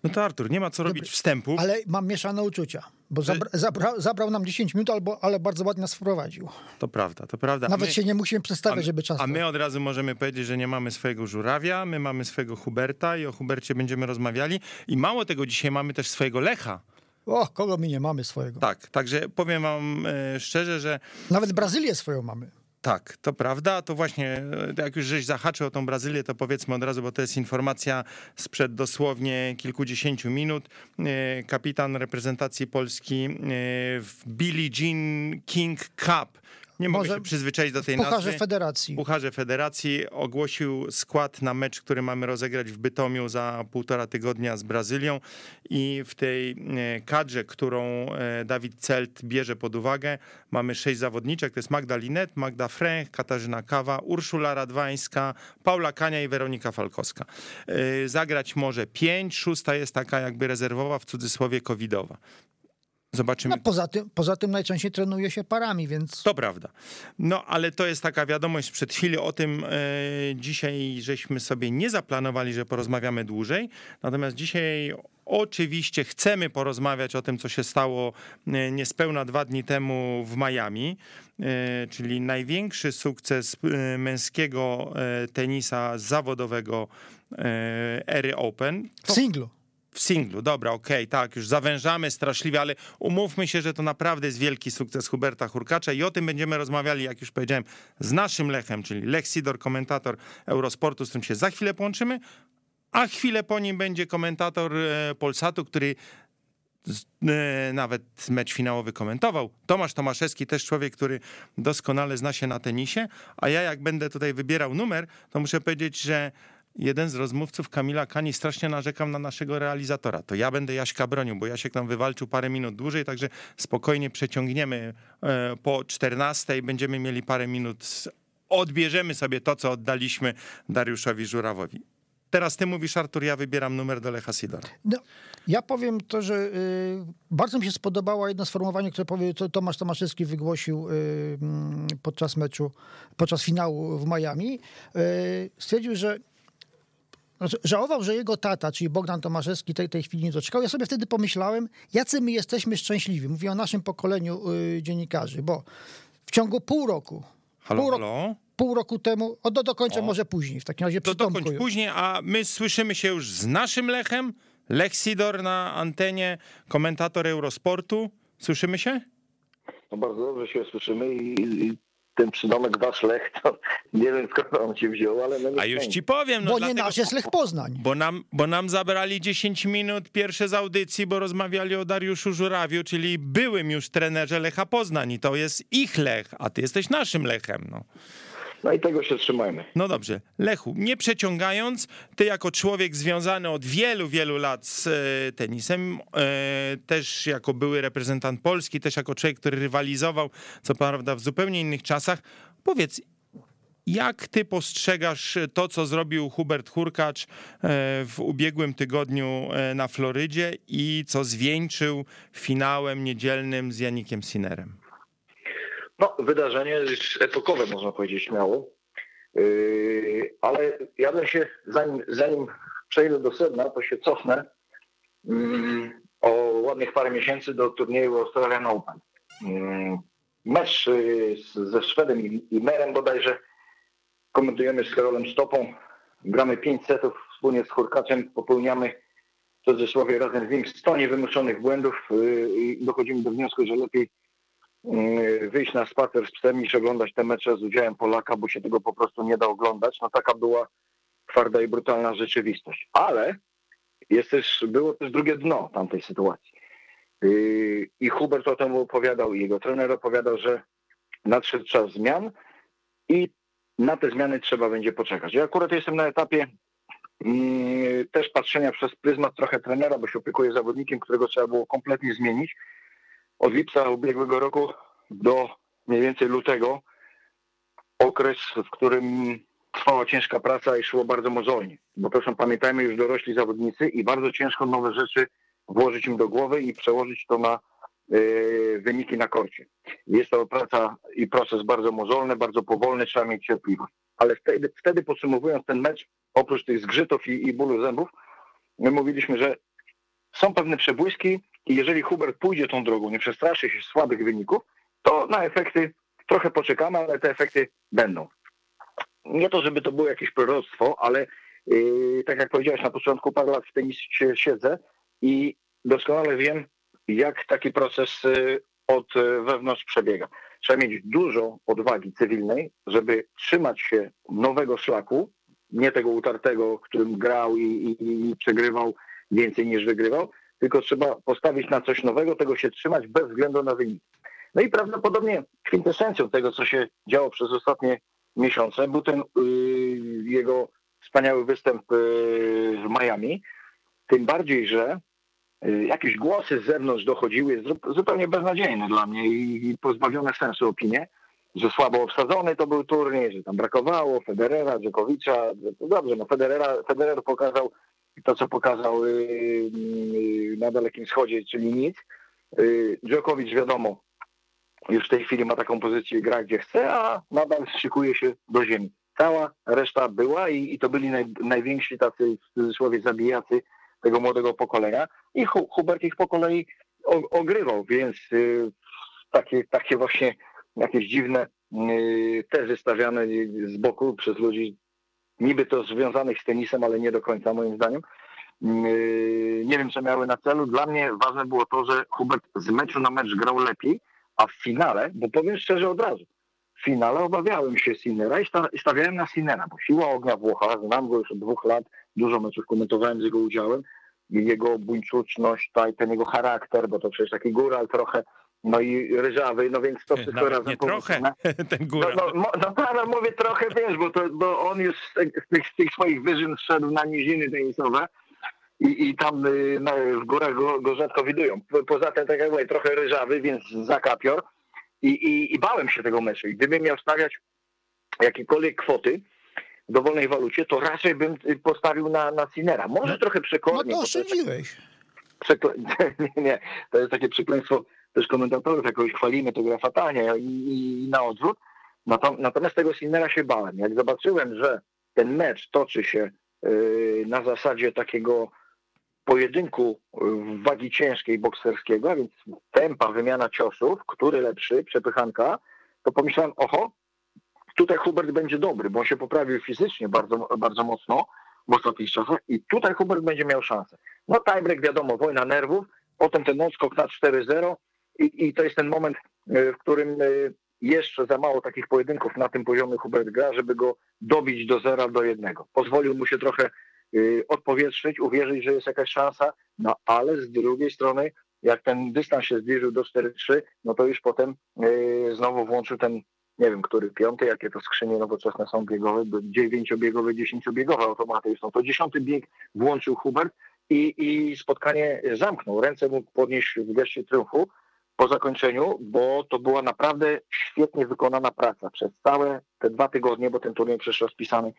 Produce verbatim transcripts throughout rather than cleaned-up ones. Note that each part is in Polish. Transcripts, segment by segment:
No to Artur, nie ma co robić wstępów. Ale mam mieszane uczucia, bo zabra, zabra, zabrał nam dziesięć minut, albo, ale bardzo ładnie nas wprowadził. To prawda, to prawda. Nawet my, się nie musimy przedstawiać, a, żeby czas... A my od razu możemy powiedzieć, że nie mamy swojego żurawia, my mamy swojego Huberta i o Hubercie będziemy rozmawiali. I mało tego, dzisiaj mamy też swojego Lecha. O, kogo my nie mamy swojego. Tak, także powiem wam e, szczerze, że... Nawet Brazylię swoją mamy. Tak, to prawda, to właśnie jak już żeś zahaczył o tą Brazylię, to powiedzmy od razu, bo to jest informacja sprzed dosłownie kilkudziesięciu minut. Kapitan reprezentacji Polski w Billie Jean King Cup. Nie mogę się przyzwyczaić do tej nazwy. Pucharze Federacji. Pucharze Federacji ogłosił skład na mecz, który mamy rozegrać w Bytomiu za półtora tygodnia z Brazylią i w tej kadrze, którą Dawid Celt bierze pod uwagę, mamy sześć zawodniczek, to jest Magda Linet, Magda Fręch, Katarzyna Kawa, Urszula Radwańska, Paula Kania i Weronika Falkowska. Zagrać może pięć, szósta jest taka jakby rezerwowa, w cudzysłowie covidowa. Zobaczymy. No poza tym, poza tym najczęściej trenuje się parami, więc... To prawda. No ale to jest taka wiadomość sprzed chwili, o tym e, dzisiaj żeśmy sobie nie zaplanowali, że porozmawiamy dłużej, natomiast dzisiaj oczywiście chcemy porozmawiać o tym, co się stało e, niespełna dwa dni temu w Miami, e, czyli największy sukces e, męskiego e, tenisa zawodowego e, ery Open. W singlu. W singlu, dobra, okej, okay, tak, już zawężamy straszliwie, ale umówmy się, że to naprawdę jest wielki sukces Huberta Hurkacza i o tym będziemy rozmawiali, jak już powiedziałem, z naszym Lechem, czyli Lech Sidor, komentator Eurosportu, z którym się za chwilę połączymy, a chwilę po nim będzie komentator Polsatu, który nawet mecz finałowy komentował. Tomasz Tomaszewski, też człowiek, który doskonale zna się na tenisie, a ja jak będę tutaj wybierał numer, to muszę powiedzieć, że jeden z rozmówców, Kamila Kani, strasznie narzekam na naszego realizatora. To ja będę Jaśka bronił, bo Jasiek nam wywalczył parę minut dłużej, także spokojnie przeciągniemy po czternastej, będziemy mieli parę minut, odbierzemy sobie to, co oddaliśmy Dariuszowi Żurawowi. Teraz ty mówisz, Artur, ja wybieram numer do Lecha Sidora. No, ja powiem to, że y, bardzo mi się spodobało jedno sformułowanie, które powie, to Tomasz Tomaszewski wygłosił y, podczas meczu, podczas finału w Miami. Y, stwierdził, że żałował, że jego tata, czyli Bogdan Tomaszewski, tej, tej chwili nie doczekał. Ja sobie wtedy pomyślałem, jacy my jesteśmy szczęśliwi. Mówię o naszym pokoleniu y, dziennikarzy, bo w ciągu pół roku, halo, pół, halo? Roku, pół roku temu, o, do, dokończę o. może później, w takim razie To dokończ później, a my słyszymy się już z naszym Lechem. Lech Sidor na antenie, komentator Eurosportu. Słyszymy się? No bardzo dobrze się słyszymy i, i ten przydomek wasz Lech, to nie wiem skąd on się wziął, ale... No a już ci powiem. No bo dlatego, nie nasz jest Lech Poznań. Bo nam, bo nam zabrali dziesięć minut pierwsze z audycji, bo rozmawiali o Dariuszu Żurawiu, czyli byłym już trenerze Lecha Poznań i to jest ich Lech, a ty jesteś naszym Lechem. No. No i tego się trzymajmy. No dobrze. Lechu, nie przeciągając, ty jako człowiek związany od wielu, wielu lat z e, tenisem, e, też jako były reprezentant Polski, też jako człowiek, który rywalizował, co prawda w zupełnie innych czasach, powiedz, jak ty postrzegasz to, co zrobił Hubert Hurkacz e, w ubiegłym tygodniu e, na Florydzie i co zwieńczył finałem niedzielnym z Janikiem Sinnerem? No, wydarzenie jest epokowe, można powiedzieć śmiało, yy, ale ja bym się, zanim, zanim przejdę do sedna, to się cofnę yy, o ładnych parę miesięcy do turnieju Australian Open. Yy, mecz yy, ze Szwedem i, i Merem bodajże, komentujemy z Karolem Stopą, gramy pięć setów wspólnie z Hurkaczem, popełniamy w cudzysłowie razem z nim sto niewymuszonych błędów yy, i dochodzimy do wniosku, że lepiej wyjść na spacer z psem niż oglądać te mecze z udziałem Polaka, bo się tego po prostu nie da oglądać. No taka była twarda i brutalna rzeczywistość. Ale jest też, było też drugie dno tamtej sytuacji. I Hubert o tym opowiadał, i jego trener opowiadał, że nadszedł czas zmian i na te zmiany trzeba będzie poczekać. Ja akurat jestem na etapie też patrzenia przez pryzmat trochę trenera, bo się opiekuję zawodnikiem, którego trzeba było kompletnie zmienić. Od lipca ubiegłego roku do mniej więcej lutego okres, w którym trwała ciężka praca i szło bardzo mozolnie. Bo proszę pamiętajmy, już dorośli zawodnicy i bardzo ciężko nowe rzeczy włożyć im do głowy i przełożyć to na yy, wyniki na korcie. Jest to praca i proces bardzo mozolny, bardzo powolny, trzeba mieć cierpliwość. Ale wtedy, wtedy podsumowując ten mecz, oprócz tych zgrzytów i, i bólu zębów, my mówiliśmy, że są pewne przebłyski i jeżeli Hubert pójdzie tą drogą, nie przestraszy się słabych wyników, to na efekty trochę poczekamy, ale te efekty będą. Nie to, żeby to było jakieś proroctwo, ale yy, tak jak powiedziałeś na początku, parę lat w tenisie siedzę i doskonale wiem, jak taki proces yy, od yy, wewnątrz przebiega. Trzeba mieć dużo odwagi cywilnej, żeby trzymać się nowego szlaku, nie tego utartego, którym grał i, i, i przegrywał więcej niż wygrywał, tylko trzeba postawić na coś nowego, tego się trzymać bez względu na wynik. No i prawdopodobnie kwintesencją tego, co się działo przez ostatnie miesiące, był ten yy, jego wspaniały występ yy, w Miami. Tym bardziej, że yy, jakieś głosy z zewnątrz dochodziły, zupełnie beznadziejne dla mnie i, i pozbawione sensu opinie, że słabo obsadzony to był turniej, że tam brakowało Federera, Dżokowicza. Dobrze, no Federera, Federer pokazał to, co pokazał yy, yy, na Dalekim Wschodzie, czyli nic. Yy, Dżokowicz, wiadomo, już w tej chwili ma taką pozycję, gra gdzie chce, a nadal szykuje się do ziemi. Cała reszta była i, i to byli naj, najwięksi tacy, w cudzysłowie, zabijacy tego młodego pokolenia i Hu, Hubert ich po kolei o, ogrywał, więc yy, takie, takie właśnie jakieś dziwne yy, tezy stawiane z boku przez ludzi, niby to związanych z tenisem, ale nie do końca moim zdaniem. Yy, nie wiem, co miały na celu. Dla mnie ważne było to, że Hubert z meczu na mecz grał lepiej, a w finale, bo powiem szczerze od razu, w finale obawiałem się Sinnera i stawiałem na Sinnera, bo siła ognia Włocha, znam go już od dwóch lat, dużo meczów komentowałem z jego udziałem, jego buńczuczność, ten jego charakter, bo to przecież taki góral trochę, no i ryżawy, no więc to wszystko Nawet razem nie trochę, ten góral. No, no, no, no, no mówię trochę, wiesz, bo, to, bo on już z tych, z tych swoich wyżyn wszedł na niziny tenisowe i, i tam no, w górach go, go rzadko widują. Poza tym, tak jak mówię, trochę ryżawy, więc zakapior i, i, i bałem się tego meczu. I gdybym miał stawiać jakiekolwiek kwoty w dowolnej walucie, to raczej bym postawił na, na Sinnera. Może no, trochę przekornie. No to oszczędziłeś. Przekle... nie, nie, to jest takie przekleństwo też komentatorów, jakoś chwalimy, to gra fatalnie i, i na odwrót. Natomiast tego Sinnera się bałem. Jak zobaczyłem, że ten mecz toczy się yy, na zasadzie takiego pojedynku wagi ciężkiej bokserskiego, a więc tempa, wymiana ciosów, który lepszy, przepychanka, to pomyślałem, oho, tutaj Hubert będzie dobry, bo on się poprawił fizycznie bardzo, bardzo mocno w ostatnich czasach i tutaj Hubert będzie miał szansę. No tiebreak, wiadomo, wojna nerwów, potem ten odskok na cztery zero i, i to jest ten moment, w którym jeszcze za mało takich pojedynków na tym poziomie Hubert gra, żeby go dobić do zera, do jednego. Pozwolił mu się trochę odpowietrzyć, uwierzyć, że jest jakaś szansa, no ale z drugiej strony, jak ten dystans się zbliżył do cztery trzy, no to już potem yy, znowu włączył ten, nie wiem, który piąty, jakie to skrzynie nowoczesne są biegowe, dziewięciobiegowe, dziesięciobiegowe automaty już są, to dziesiąty bieg włączył Hubert i, i spotkanie zamknął. Ręce mógł podnieść w geście triumfu po zakończeniu, bo to była naprawdę świetnie wykonana praca przez całe te dwa tygodnie, bo ten turniej przecież rozpisany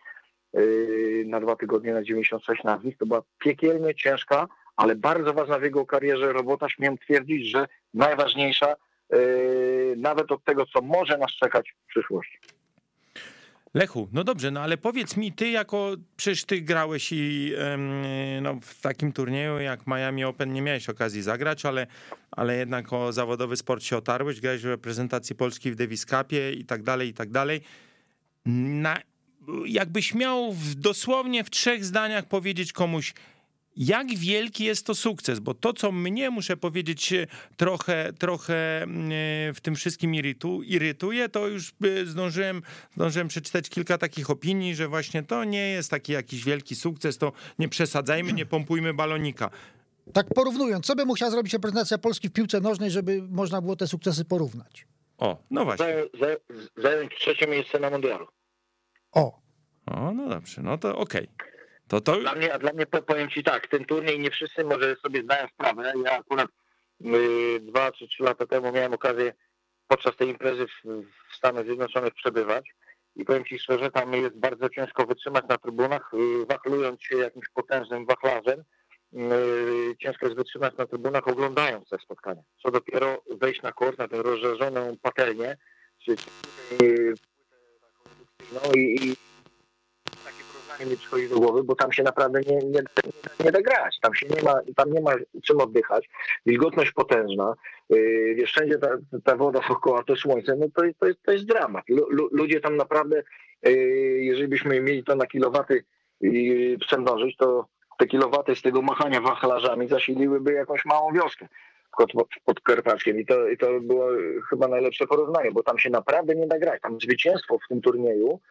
na dwa tygodnie, na dziewięćdziesiąt sześć nazwisk. To była piekielnie ciężka, ale bardzo ważna w jego karierze robota. Śmiem twierdzić, że najważniejsza yy, nawet od tego, co może nas czekać w przyszłości. Lechu, no dobrze, no ale powiedz mi, ty jako, przecież ty grałeś i no, w takim turnieju jak Miami Open nie miałeś okazji zagrać, ale, ale jednak o zawodowy sport się otarłeś, grałeś w reprezentacji Polski w Davis Cupie i tak dalej, i tak dalej. Na Jakbyś miał w, dosłownie w trzech zdaniach powiedzieć komuś, jak wielki jest to sukces, bo to, co mnie, muszę powiedzieć, trochę, trochę w tym wszystkim irytu, irytuje, to już zdążyłem, zdążyłem przeczytać kilka takich opinii, że właśnie to nie jest taki jakiś wielki sukces, to nie przesadzajmy, nie pompujmy balonika. Tak porównując, co by musiała zrobić reprezentacja Polski w piłce nożnej, żeby można było te sukcesy porównać? O, no właśnie. Zająć trzecie miejsce na mundialu. O. O, no dobrze, no to okej. Okay. To, to... Dla mnie, a dla mnie powiem ci tak, ten turniej nie wszyscy może sobie zdają sprawę. Ja akurat y, dwa czy trzy lata temu miałem okazję podczas tej imprezy w, w Stanach Zjednoczonych przebywać i powiem ci szczerze, tam jest bardzo ciężko wytrzymać na trybunach, y, wachlując się jakimś potężnym wachlarzem. Y, ciężko jest wytrzymać na trybunach, oglądając te spotkania. Co dopiero wejść na kort, na tę rozżarzoną patelnię, czy y, no i, i takie porównanie przychodzi do głowy, bo tam się naprawdę nie, nie, nie da grać. Tam się nie ma, tam nie ma czym oddychać. Wilgotność potężna. Yy, wiesz, wszędzie ta, ta woda dookoła, to słońce, no to, to, jest, to jest dramat. Lu, ludzie tam naprawdę, yy, jeżeli byśmy mieli to na kilowaty yy, przemnożyć, to te kilowaty z tego machania wachlarzami zasiliłyby jakąś małą wioskę pod, pod Karpackiem. I to, I to było chyba najlepsze porównanie, bo tam się naprawdę nie da grać. Tam zwycięstwo w tym turnieju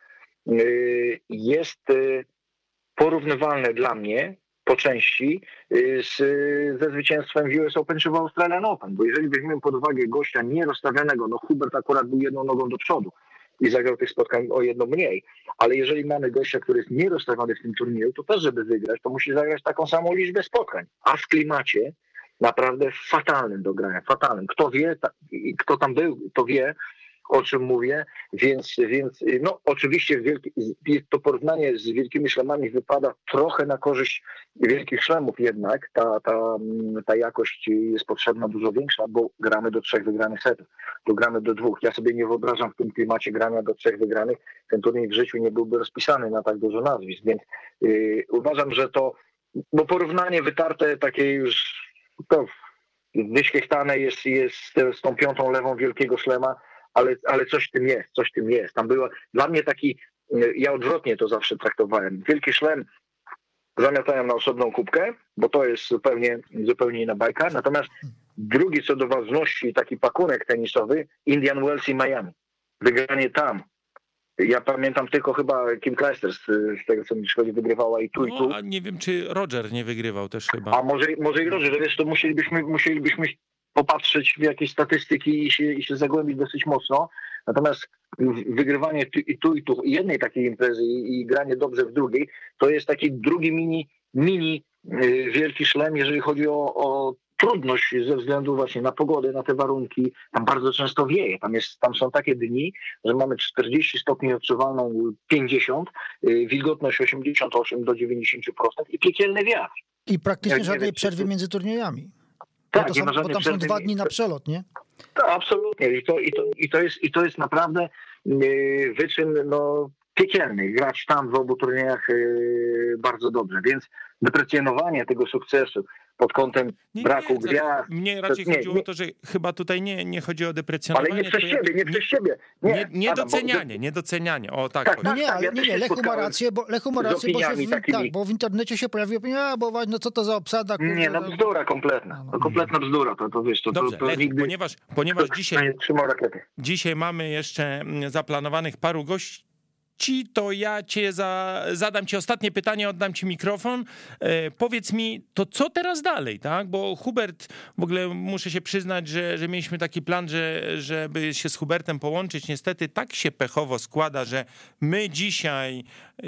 yy, jest yy, porównywalne dla mnie po części z, ze zwycięstwem w U S Open czy w Australian Open, bo jeżeli weźmiemy pod uwagę gościa nierozstawionego, no Hubert akurat był jedną nogą do przodu i zagrał tych spotkań o jedno mniej, ale jeżeli mamy gościa, który jest nierozstawiony w tym turnieju, to też, żeby wygrać, to musi zagrać taką samą liczbę spotkań, a w klimacie naprawdę fatalnym do grania, fatalnym. Kto wie, ta, kto tam był, to wie, o czym mówię, więc, więc no oczywiście wielki, to porównanie z wielkimi szlemami wypada trochę na korzyść wielkich szlemów jednak, ta, ta, ta jakość jest potrzebna dużo większa, bo gramy do trzech wygranych setów, tu gramy do dwóch. Ja sobie nie wyobrażam w tym klimacie grania do trzech wygranych, ten turniej w życiu nie byłby rozpisany na tak dużo nazwisk, więc yy, uważam, że to, bo porównanie wytarte takie już to wyświechtane jest, jest z tą piątą lewą wielkiego szlema, Ale, ale coś w tym jest, coś w tym jest. Tam było dla mnie taki, ja odwrotnie to zawsze traktowałem. Wielki szlem zamiatałem na osobną kubkę, bo to jest zupełnie, zupełnie inna bajka. Natomiast drugi co do ważności, taki pakunek tenisowy, Indian Wells i Miami. Wygranie tam. Ja pamiętam tylko chyba Kim Clijsters z tego, co mi przychodzi, wygrywała i tu, no, i tu. A nie wiem, czy Roger nie wygrywał też chyba. A może, może i Roger, wiesz, to musielibyśmy, musielibyśmy popatrzeć w jakieś statystyki i się, i się zagłębić dosyć mocno. Natomiast wygrywanie tu, i tu, i tu jednej takiej imprezy i, i granie dobrze w drugiej, to jest taki drugi mini, mini yy, wielki szlem, jeżeli chodzi o, o trudność ze względu właśnie na pogodę, na te warunki. Tam bardzo często wieje. Tam, jest, tam są takie dni, że mamy czterdzieści stopni, odczuwalną pięćdziesiąt, yy, wilgotność osiemdziesiąt osiem do dziewięćdziesiąt procent i piekielny wiatr. I praktycznie Jak żadnej wiem, przerwy czy... między turniejami. Tak, bo, to nie są, ma żadnej bo tam są przerwy. dwa dni na przelot, nie? Tak, absolutnie. I to, i to, i to, jest, i to jest naprawdę yy, wyczyn no, piekielny. Grać tam w obu turniejach yy, bardzo dobrze. Więc deprecjonowanie tego sukcesu pod kątem nie, braku nie, gwiazd. Mnie raczej nie, chodziło nie, o to, że chyba tutaj nie, nie chodzi o deprecjonowanie. ale nie przez ja, siebie, nie przez siebie. Nie, Nie, nie Adam, docenianie, bo, nie docenianie. O tak. Tak, No nie, tak, ale ja nie, też nie, się Lechu ma spotkałem rację, bo, Lechu ma z rację, bo, się w, opiniami tak, bo w internecie się pojawiła opinia, a, bo no co to za obsada. Kurde, nie, no bzdura kompletna. No, kompletna bzdura, to, to wiesz, to, Dobrze, to, to Lechu, nigdy ponieważ, ponieważ dzisiaj, trzymał rakiety. dzisiaj mamy jeszcze zaplanowanych paru gości, to ja cię za, zadam ci ostatnie pytanie, oddam ci mikrofon. E, powiedz mi, to co teraz dalej, tak? Bo Hubert, w ogóle muszę się przyznać, że, że mieliśmy taki plan, że, żeby się z Hubertem połączyć. Niestety tak się pechowo składa, że my dzisiaj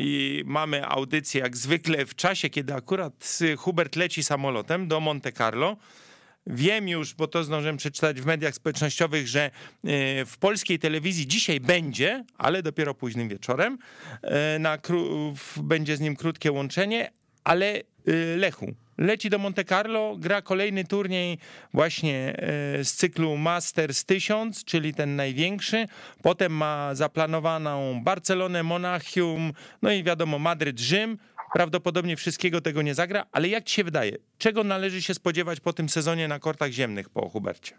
i mamy audycję jak zwykle w czasie, kiedy akurat Hubert leci samolotem do Monte Carlo. Wiem już, bo to zdążyłem przeczytać w mediach społecznościowych, że w polskiej telewizji dzisiaj będzie, ale dopiero późnym wieczorem. Na, będzie z nim krótkie łączenie, ale Lechu leci do Monte Carlo, gra kolejny turniej właśnie z cyklu Masters tysiąc, czyli ten największy. Potem ma zaplanowaną Barcelonę, Monachium, no i wiadomo Madryt, Rzym. Prawdopodobnie wszystkiego tego nie zagra, ale jak ci się wydaje, czego należy się spodziewać po tym sezonie na kortach ziemnych po Hubercie?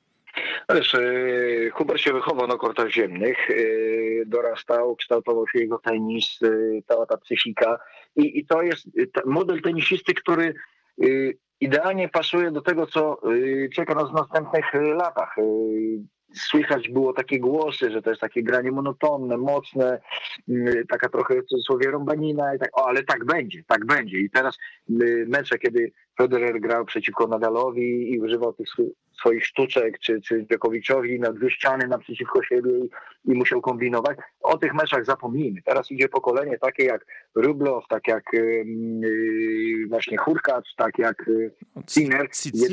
Wiesz, Hubert się wychował na kortach ziemnych, dorastał, kształtował się jego tenis, cała ta psychika i, i to jest model tenisisty, który idealnie pasuje do tego, co czeka nas w następnych latach. Słychać było takie głosy, że to jest takie granie monotonne, mocne, taka trochę w cudzysłowie rąbanina, i tak, o, ale tak będzie, tak będzie. I teraz mecze, kiedy Federer grał przeciwko Nadalowi i używał tych swoich sztuczek, czy, czy Djokoviciowi na dwie ściany naprzeciwko siebie i, i musiał kombinować. O tych meczach zapomnijmy. Teraz idzie pokolenie takie jak Rublow, tak jak yy, właśnie Hurkacz, tak jak Sinner.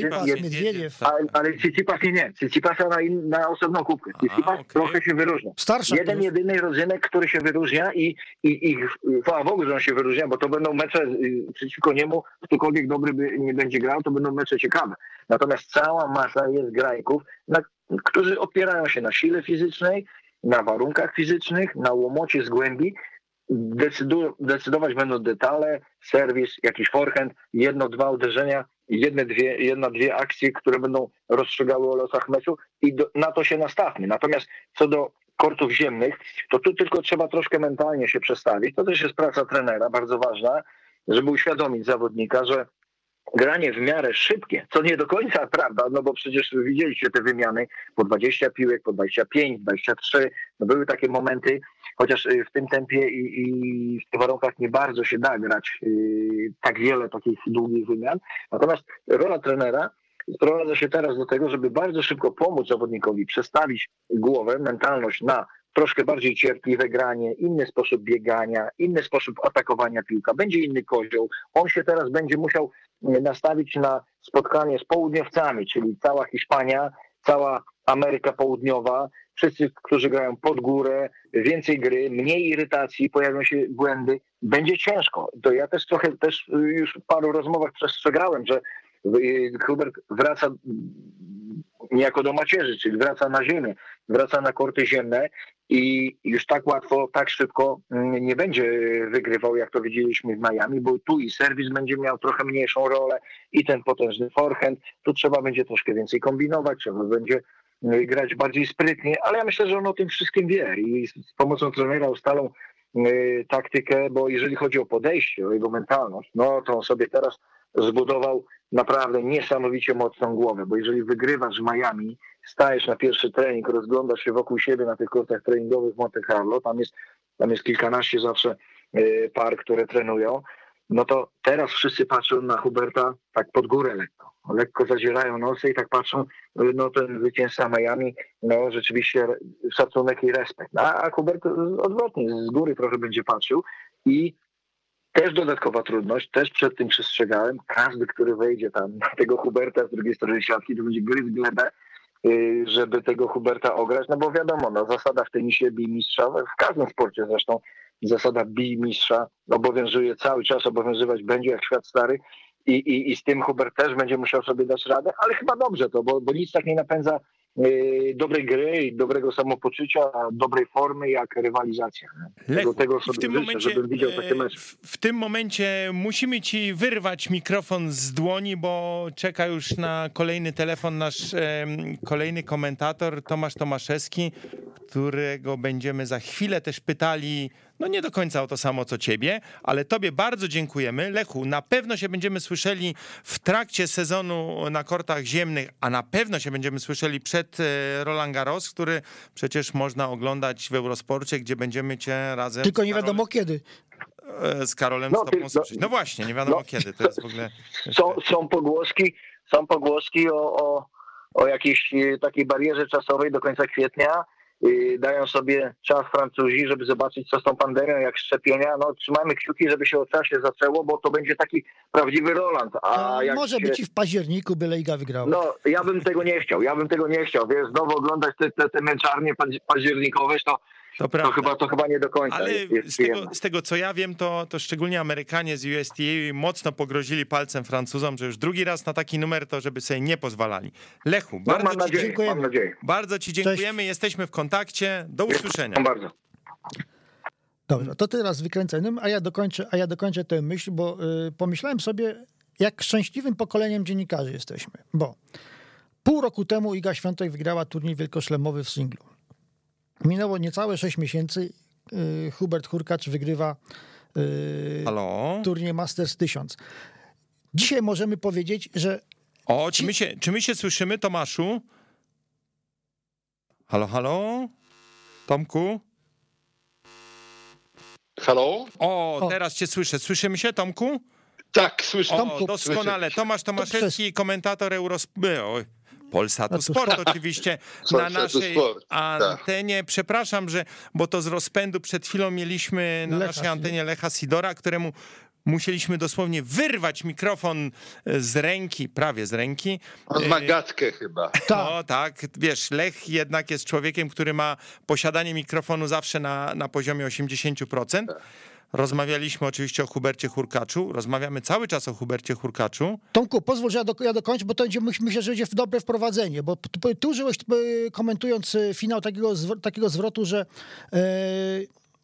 Ale, ale Tsitsipas nie, nie. Tsitsipasa na, na osobną kubkę. Tsitsipas okay. trochę się wyróżnia. Starsza Jeden, już. jedyny rodzynek, który się wyróżnia i, i, i chwała Bogu, że on się wyróżnia, bo to będą mecze przeciwko niemu, ktokolwiek dobry by nie będzie grał, to będą mecze ciekawe. Natomiast cała masa jest grajków, na, którzy opierają się na sile fizycznej, na warunkach fizycznych, na łomocie z głębi decydu- decydować będą detale, serwis, jakiś forehand, jedno, dwa uderzenia, jedne, dwie, jedna, dwie akcje, które będą rozstrzygały o losach meczu i do, na to się nastawmy. Natomiast co do kortów ziemnych, to tu tylko trzeba troszkę mentalnie się przestawić. To też jest praca trenera, bardzo ważna, żeby uświadomić zawodnika, że granie w miarę szybkie, co nie do końca prawda, no bo przecież widzieliście te wymiany po dwadzieścia piłek, po dwadzieścia pięć, dwadzieścia trzy, no były takie momenty, chociaż w tym tempie i, i w tych warunkach nie bardzo się da grać yy, tak wiele takich długich wymian. Natomiast rola trenera sprowadza się teraz do tego, żeby bardzo szybko pomóc zawodnikowi przestawić głowę, mentalność na troszkę bardziej cierpliwe granie, inny sposób biegania, inny sposób atakowania piłka, będzie inny kozioł. On się teraz będzie musiał nastawić na spotkanie z południowcami, czyli cała Hiszpania, cała Ameryka Południowa, wszyscy, którzy grają pod górę, więcej gry, mniej irytacji, pojawią się błędy. Będzie ciężko. To ja też trochę też już w paru rozmowach przestrzegałem, że Hubert wraca niejako do macierzy, czyli wraca na ziemię, wraca na korty ziemne i już tak łatwo, tak szybko nie będzie wygrywał, jak to widzieliśmy w Miami, bo tu i serwis będzie miał trochę mniejszą rolę i ten potężny forehand, tu trzeba będzie troszkę więcej kombinować, trzeba będzie grać bardziej sprytnie, ale ja myślę, że on o tym wszystkim wie i z pomocą trenera ustalą taktykę, bo jeżeli chodzi o podejście, o jego mentalność, no to on sobie teraz zbudował naprawdę niesamowicie mocną głowę, bo jeżeli wygrywasz w Miami, stajesz na pierwszy trening, rozglądasz się wokół siebie na tych kortach treningowych w Monte Carlo, tam jest, tam jest kilkanaście zawsze par, które trenują, no to teraz wszyscy patrzą na Huberta tak pod górę lekko, lekko zadzierają nosy i tak patrzą, no ten zwycięzca Miami, no rzeczywiście szacunek i respekt, a Hubert odwrotnie, z góry trochę będzie patrzył i też dodatkowa trudność, też przed tym przestrzegałem. Każdy, który wejdzie tam na tego Huberta z drugiej strony siatki, to będzie gryzł glebę, żeby tego Huberta ograć, no bo wiadomo, no, zasada w tenisie bij mistrza, w każdym sporcie zresztą zasada bij mistrza obowiązuje cały czas, obowiązywać będzie jak świat stary i, i, i z tym Hubert też będzie musiał sobie dać radę, ale chyba dobrze to, bo, bo nic tak nie napędza yy, dobrej gry i dobrego samopoczucia, dobrej formy jak rywalizacja. Lechu, tego sobie w tym życzę, momencie, żebym widział takie mecze. w, w tym momencie musimy ci wyrwać mikrofon z dłoni, bo czeka już na kolejny telefon nasz e, kolejny komentator Tomasz Tomaszewski, którego będziemy za chwilę też pytali, no nie do końca o to samo co ciebie, ale tobie bardzo dziękujemy. Lechu, na pewno się będziemy słyszeli w trakcie sezonu na kortach ziemnych, a na pewno się będziemy słyszeli przed Roland Garros, który przecież można oglądać w Eurosporcie, gdzie będziemy cię razem... Tylko nie wiadomo kiedy. Z Karolem No, Stopą no, słyszeć. No właśnie, nie wiadomo no, kiedy. To jest w ogóle... Są, są pogłoski, są pogłoski o, o, o jakiejś takiej barierze czasowej do końca kwietnia. Dają sobie czas Francuzi, żeby zobaczyć, co z tą pandemią, jak szczepienia. No trzymajmy kciuki, żeby się o czasie zaczęło, bo to będzie taki prawdziwy Roland. A no, jak może się... być i w październiku, byle Iga wygrała. No ja bym tego nie chciał, ja bym tego nie chciał. Wiesz, znowu oglądać te, te, te męczarnie październikowe, to To, to, chyba, to chyba nie do końca. Ale jest, jest z, tego, z tego, co ja wiem, to, to szczególnie Amerykanie z U S T A mocno pogrozili palcem Francuzom, że już drugi raz na taki numer to, żeby sobie nie pozwalali. Lechu, no, bardzo, mam ci, nadzieję, dziękujemy. mam nadzieję. bardzo ci dziękujemy, Cześć. jesteśmy w kontakcie. Do usłyszenia. Bardzo. Dobrze, to teraz wykręcaj, no, a ja dokończę, a ja dokończę tę myśl, bo y, pomyślałem sobie, jak szczęśliwym pokoleniem dziennikarzy jesteśmy, bo pół roku temu Iga Świątek wygrała turniej wielkoszlemowy w singlu. Minęło niecałe sześć miesięcy, y, Hubert Hurkacz wygrywa y, Halo? turniej Masters tysiąc. Dzisiaj możemy powiedzieć, że... O, czy my się, czy my się słyszymy, Tomaszu? Halo, halo? Tomku? Halo? O, O. teraz cię słyszę. Słyszymy się, Tomku? Tak, słyszę. O, Tomku, doskonale. Tomasz Tomaszewski, komentator Eurosport. Polsatu Sport oczywiście na Polsatu naszej Sport, tak. antenie. Przepraszam, że, bo to z rozpędu przed chwilą mieliśmy na Lecha naszej Sidora. antenie Lecha Sidora, któremu musieliśmy dosłownie wyrwać mikrofon z ręki, prawie z ręki. On ma gadkę chyba. No tak, wiesz, Lech jednak jest człowiekiem, który ma posiadanie mikrofonu zawsze na, na poziomie osiemdziesiąt procent. Rozmawialiśmy oczywiście o Hubercie Hurkaczu, rozmawiamy cały czas o Hubercie Hurkaczu. Tomku, pozwól, że ja, do, ja dokończę, bo to będzie, myślę, że będzie dobre wprowadzenie, bo tu użyłeś, komentując finał takiego, takiego zwrotu, że e,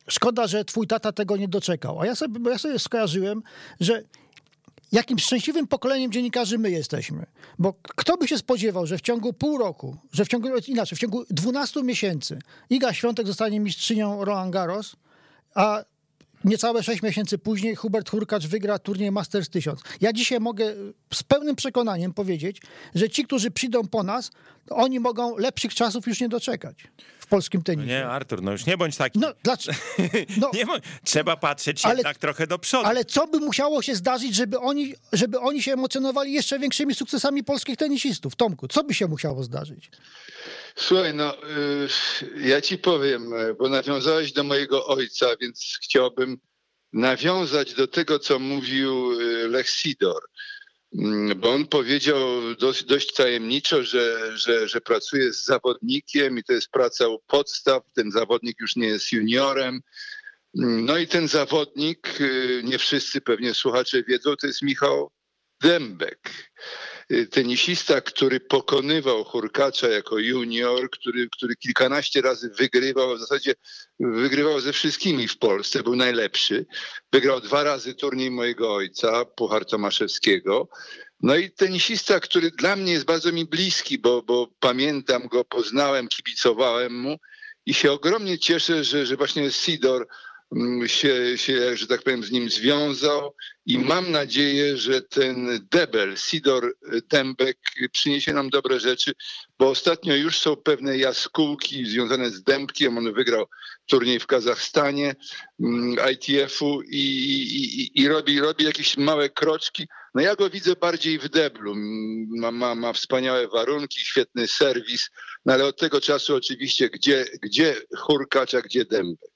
szkoda, że twój tata tego nie doczekał. A ja sobie, bo ja sobie skojarzyłem, że jakim szczęśliwym pokoleniem dziennikarzy my jesteśmy. Bo kto by się spodziewał, że w ciągu pół roku, że w ciągu, inaczej, w ciągu dwunastu miesięcy Iga Świątek zostanie mistrzynią Roland Garros, a niecałe sześć miesięcy później Hubert Hurkacz wygra turniej Masters tysiąc. Ja dzisiaj mogę z pełnym przekonaniem powiedzieć, że ci, którzy przyjdą po nas, oni mogą lepszych czasów już nie doczekać w polskim tenisie. No nie, Artur, no już nie bądź taki. No, dlaczego? No, nie bądź, trzeba patrzeć ale, jednak trochę do przodu. Ale co by musiało się zdarzyć, żeby oni, żeby oni się emocjonowali jeszcze większymi sukcesami polskich tenisistów? Tomku, co by się musiało zdarzyć? Słuchaj, no ja ci powiem, bo nawiązałeś do mojego ojca, więc chciałbym nawiązać do tego, co mówił Lech Sidor. Bo on powiedział dość, dość tajemniczo, że, że, że pracuje z zawodnikiem i to jest praca u podstaw. Ten zawodnik już nie jest juniorem. No i ten zawodnik, nie wszyscy pewnie słuchacze wiedzą, to jest Michał Dębek. Tenisista, który pokonywał Hurkacza jako junior, który, który kilkanaście razy wygrywał, w zasadzie wygrywał ze wszystkimi w Polsce, był najlepszy. Wygrał dwa razy turniej mojego ojca, Puchar Tomaszewskiego. No i tenisista, który dla mnie jest bardzo mi bliski, bo, bo pamiętam go, poznałem, kibicowałem mu i się ogromnie cieszę, że, że właśnie Sidor się, się, że tak powiem, z nim związał i mam nadzieję, że ten debel Sidor Dębek przyniesie nam dobre rzeczy, bo ostatnio już są pewne jaskółki związane z Dębkiem. On wygrał turniej w Kazachstanie I T F-u i, i, i robi, robi jakieś małe kroczki. No ja go widzę bardziej w deblu. Ma, ma, ma wspaniałe warunki, świetny serwis, no ale od tego czasu oczywiście gdzie, gdzie Hurkacz, a gdzie Dębek.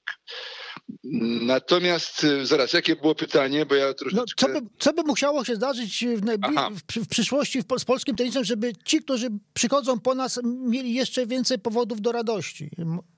Natomiast zaraz, jakie było pytanie, bo ja troszeczkę... No, co, by, co by musiało się zdarzyć w, najbli- w, w przyszłości w, z polskim tenisem, żeby ci, którzy przychodzą po nas, mieli jeszcze więcej powodów do radości?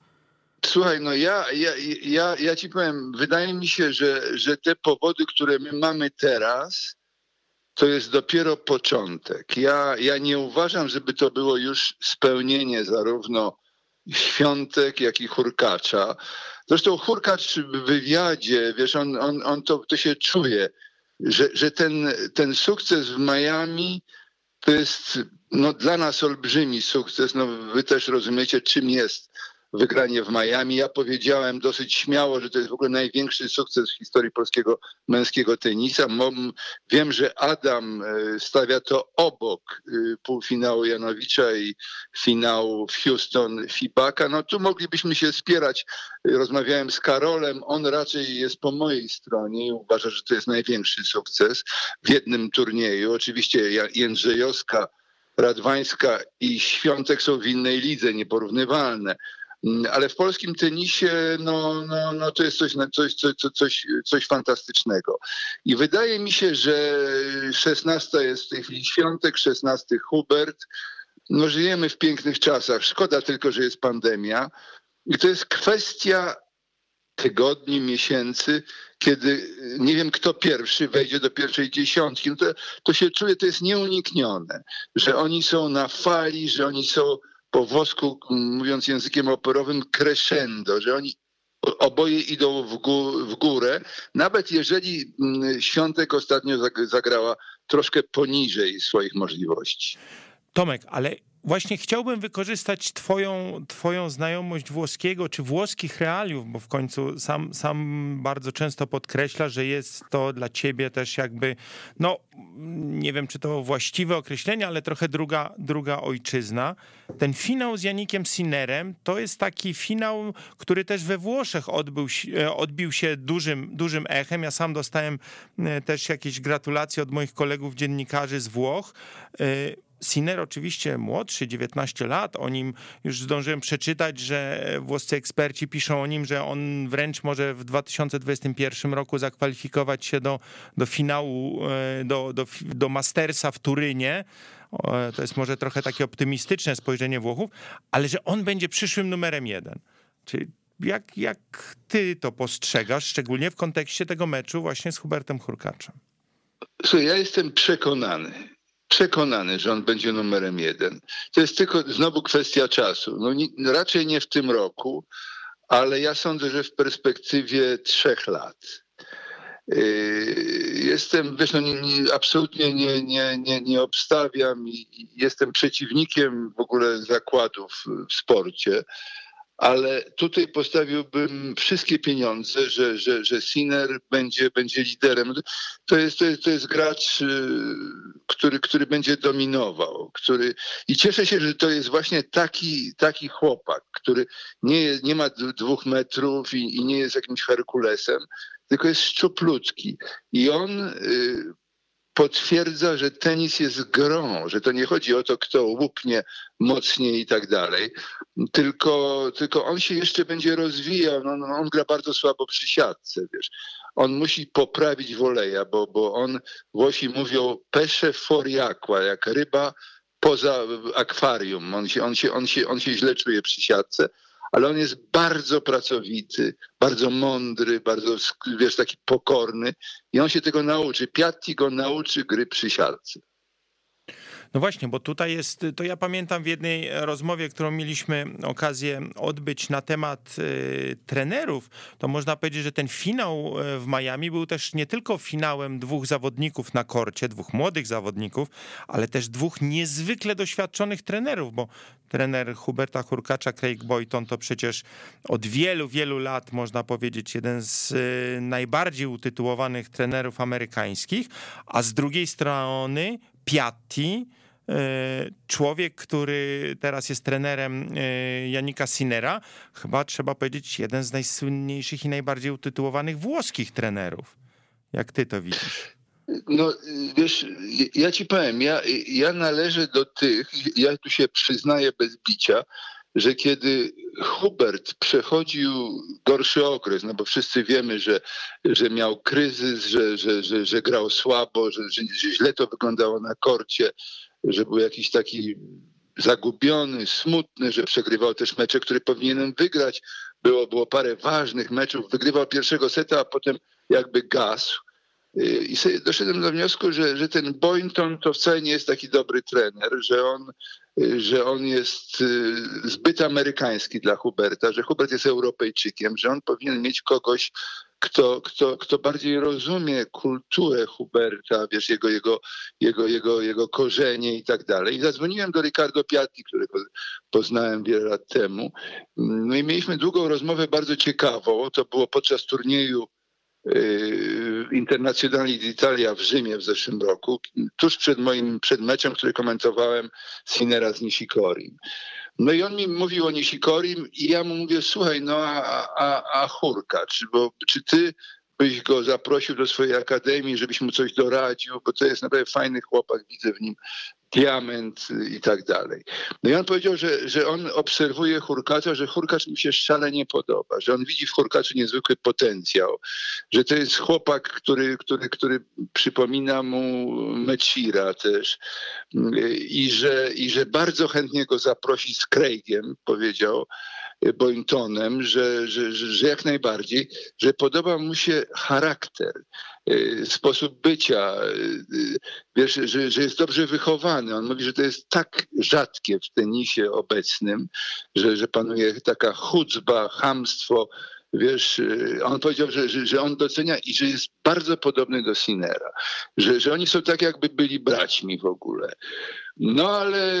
Słuchaj, no ja, ja, ja, ja ci powiem, wydaje mi się, że, że te powody, które my mamy teraz, to jest dopiero początek. Ja, ja nie uważam, żeby to było już spełnienie zarówno Świątek, jak i Hurkacza. Zresztą Hurkacz w wywiadzie, wiesz, on, on, on to, to się czuje, że, że ten, ten sukces w Miami to jest no, dla nas olbrzymi sukces. No, wy też rozumiecie, czym jest wygranie w Miami. Ja powiedziałem dosyć śmiało, że to jest w ogóle największy sukces w historii polskiego męskiego tenisa. Wiem, że Adam stawia to obok półfinału Janowicza i finału w Houston Fibaka. No tu moglibyśmy się spierać. Rozmawiałem z Karolem, on raczej jest po mojej stronie i uważa, że to jest największy sukces w jednym turnieju. Oczywiście Jędrzejowska, Radwańska i Świątek są w innej lidze, nieporównywalne. Ale w polskim tenisie no, no, no to jest coś, coś, coś, coś, coś fantastycznego. I wydaje mi się, że szesnasta jest w tej chwili Świątek, szesnasty Hubert. No, żyjemy w pięknych czasach. Szkoda tylko, że jest pandemia. I to jest kwestia tygodni, miesięcy, kiedy nie wiem kto pierwszy wejdzie do pierwszej dziesiątki. No to, to się czuje, to jest nieuniknione, że oni są na fali, że oni są po włosku, mówiąc językiem operowym, crescendo, że oni oboje idą w, gó- w górę, nawet jeżeli Świątek ostatnio zagrała troszkę poniżej swoich możliwości. Tomek, ale właśnie chciałbym wykorzystać twoją, twoją znajomość włoskiego czy włoskich realiów, bo w końcu sam, sam bardzo często podkreślasz, że jest to dla ciebie też jakby, no nie wiem, czy to właściwe określenie, ale trochę druga, druga ojczyzna. Ten finał z Jannikiem Sinnerem to jest taki finał, który też we Włoszech odbył, odbił się dużym, dużym echem. Ja sam dostałem też jakieś gratulacje od moich kolegów dziennikarzy z Włoch. Sinner oczywiście młodszy, dziewiętnaście lat, o nim już zdążyłem przeczytać, że włoscy eksperci piszą o nim, że on wręcz może w dwa tysiące dwudziestym pierwszym roku zakwalifikować się do, do finału, do, do, do Mastersa w Turynie. To jest może trochę takie optymistyczne spojrzenie Włochów, ale że on będzie przyszłym numerem jeden. Czyli jak, jak ty to postrzegasz, szczególnie w kontekście tego meczu właśnie z Hubertem Hurkaczem? Słuchaj, ja jestem przekonany, Przekonany, że on będzie numerem jeden. To jest tylko znowu kwestia czasu. No, nie, raczej nie w tym roku, ale ja sądzę, że w perspektywie trzech lat. Jestem, wiesz, no, nie, nie, absolutnie nie, nie, nie, nie obstawiam i jestem przeciwnikiem w ogóle zakładów w sporcie, ale tutaj postawiłbym wszystkie pieniądze, że, że, że Sinner będzie, będzie liderem. To jest, to jest, to jest gracz, który, który będzie dominował. Który... I cieszę się, że to jest właśnie taki, taki chłopak, który nie, jest, nie ma dwóch metrów i, i nie jest jakimś Herkulesem, tylko jest szczuplutki. I on y, potwierdza, że tenis jest grą, że to nie chodzi o to, kto łupnie mocniej i tak dalej, tylko, tylko on się jeszcze będzie rozwijał. No, no, on gra bardzo słabo przy siatce, wiesz. On musi poprawić woleja, bo, bo on, Włosi mówią pesce fuori acqua, jak ryba poza akwarium. On się, on się, on się, on się źle czuje przy siatce. Ale on jest bardzo pracowity, bardzo mądry, bardzo, wiesz, taki pokorny i on się tego nauczy. Piatti go nauczy gry przy siatce. No właśnie, bo tutaj jest, to ja pamiętam w jednej rozmowie, którą mieliśmy okazję odbyć na temat y, trenerów, to można powiedzieć, że ten finał w Miami był też nie tylko finałem dwóch zawodników na korcie, dwóch młodych zawodników, ale też dwóch niezwykle doświadczonych trenerów, bo trener Huberta Hurkacza, Craig Boynton, to przecież od wielu, wielu lat, można powiedzieć, jeden z y, najbardziej utytułowanych trenerów amerykańskich, a z drugiej strony Piatti, człowiek, który teraz jest trenerem Jannika Sinnera, chyba trzeba powiedzieć jeden z najsłynniejszych i najbardziej utytułowanych włoskich trenerów. Jak ty to widzisz? No wiesz, ja ci powiem, ja, ja należę do tych, ja tu się przyznaję bez bicia, że kiedy Hubert przechodził gorszy okres, no bo wszyscy wiemy, że, że miał kryzys, że, że, że, że grał słabo, że, że, że źle to wyglądało na korcie, że był jakiś taki zagubiony, smutny, że przegrywał też mecze, które powinienem wygrać. Było, było parę ważnych meczów. Wygrywał pierwszego seta, a potem jakby gasł. I sobie doszedłem do wniosku, że, że ten Boynton to wcale nie jest taki dobry trener, że on, że on jest zbyt amerykański dla Huberta, że Hubert jest Europejczykiem, że on powinien mieć kogoś, kto, kto, kto bardziej rozumie kulturę Huberta, wiesz, jego, jego, jego, jego, jego korzenie i tak dalej. I zadzwoniłem do Riccardo Piatti, którego poznałem wiele lat temu. No i mieliśmy długą rozmowę, bardzo ciekawą. To było podczas turnieju Internazionali d'Italia w Rzymie w zeszłym roku, tuż przed moim przed meczem, który komentowałem Sinnera z Nishikorim. No i on mi mówił o Nishikorim i ja mu mówię, słuchaj, no a, a, a Hurkacz, bo czy ty byś go zaprosił do swojej akademii, żebyś mu coś doradził, bo to jest naprawdę fajny chłopak, widzę w nim diament i tak dalej. No i on powiedział, że, że on obserwuje Hurkacza, że Hurkacz mu się szalenie podoba, że on widzi w Hurkaczu niezwykły potencjał, że to jest chłopak, który, który, który przypomina mu Mechira też i że, i że bardzo chętnie go zaprosi z Craigiem, powiedział, Boyntonem, że, że, że, że jak najbardziej, że podoba mu się charakter, sposób bycia, wiesz, że, że jest dobrze wychowany. On mówi, że to jest tak rzadkie w tenisie obecnym, że, że panuje taka chucba, chamstwo. Wiesz, on powiedział, że, że, że on docenia i że jest bardzo podobny do Sinnera, że, że oni są tak jakby byli braćmi w ogóle. No ale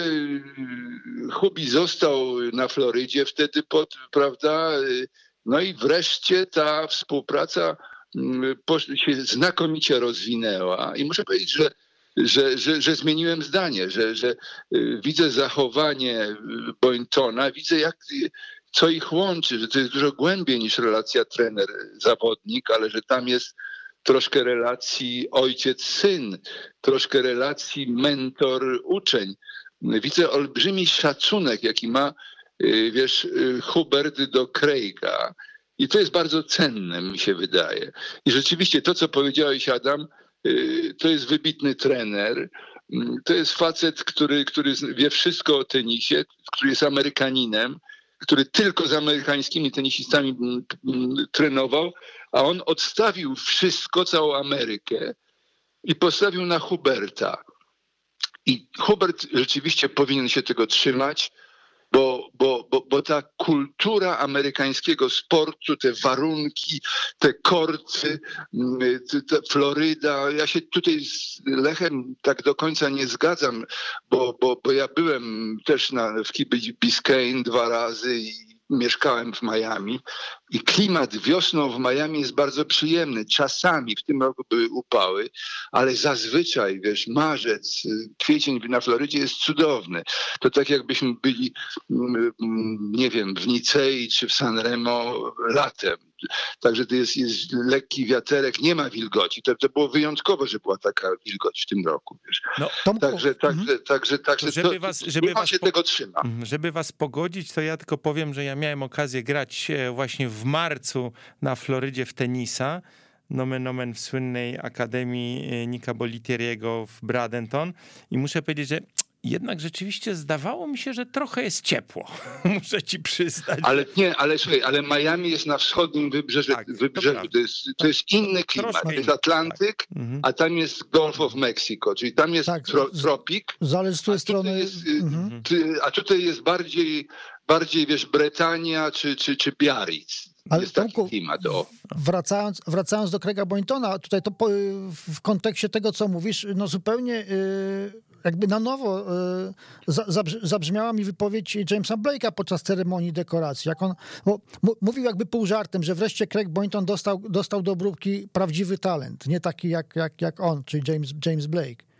Hubi został na Florydzie wtedy, pod, prawda? No i wreszcie ta współpraca się znakomicie rozwinęła i muszę powiedzieć, że Że, że, że zmieniłem zdanie, że, że widzę zachowanie Boyntona, widzę jak, co ich łączy, że to jest dużo głębiej niż relacja trener-zawodnik, ale że tam jest troszkę relacji ojciec-syn, troszkę relacji mentor-uczeń. Widzę olbrzymi szacunek, jaki ma, wiesz, Hubert do Craiga. I to jest bardzo cenne, mi się wydaje. I rzeczywiście to, co powiedziałeś, Adam, to jest wybitny trener. To jest facet, który, który wie wszystko o tenisie, który jest Amerykaninem, który tylko z amerykańskimi tenisistami trenował, a on odstawił wszystko, całą Amerykę i postawił na Huberta. I Hubert rzeczywiście powinien się tego trzymać, bo, bo, bo, bo ta kultura amerykańskiego sportu, te warunki, te korty, ta Floryda, ja się tutaj z Lechem tak do końca nie zgadzam, bo, bo, bo ja byłem też na, w Key Biscayne dwa razy i mieszkałem w Miami i klimat wiosną w Miami jest bardzo przyjemny. Czasami w tym roku były upały, ale zazwyczaj, wiesz, marzec, kwiecień na Florydzie jest cudowny. To tak jakbyśmy byli, nie wiem, w Nicei czy w San Remo latem. Także to jest, jest lekki wiaterek, nie ma wilgoci. To, to było wyjątkowo, że była taka wilgoć w tym roku. Wiesz. No, także, także, mhm. także, także żeby to, was, żeby was się po... tego trzyma. Żeby was pogodzić, to ja tylko powiem, że ja miałem okazję grać właśnie w marcu na Florydzie w tenisa. Nomen omen w słynnej Akademii Nika Bolitieriego w Bradenton. I muszę powiedzieć, że jednak rzeczywiście zdawało mi się, że trochę jest ciepło. Muszę ci przyznać. Ale nie, ale słuchaj, ale Miami jest na wschodnim wybrzeżu. Tak, wybrzeżu. to, to, jest, to jest inny klimat. Troszkę To jest inny, Atlantyk, tak. Mhm. a tam jest Gulf of Mexico, czyli tam jest Tak, tro, tropik. Zależy z której a tutaj strony. jest, Mhm. A tutaj jest bardziej, bardziej wiesz, Bretania czy, czy, czy Biarritz. Ale Jest taki Tomku, klimat. O. Wracając, wracając do Craiga Boyntona, tutaj to po, w kontekście tego, co mówisz, no zupełnie jakby na nowo zabrzmiała mi wypowiedź Jamesa Blake'a podczas ceremonii dekoracji. Jak on bo mówił jakby pół żartem, że wreszcie Craig Boynton dostał, dostał do obróbki prawdziwy talent, nie taki jak, jak, jak on, czyli James, James Blake.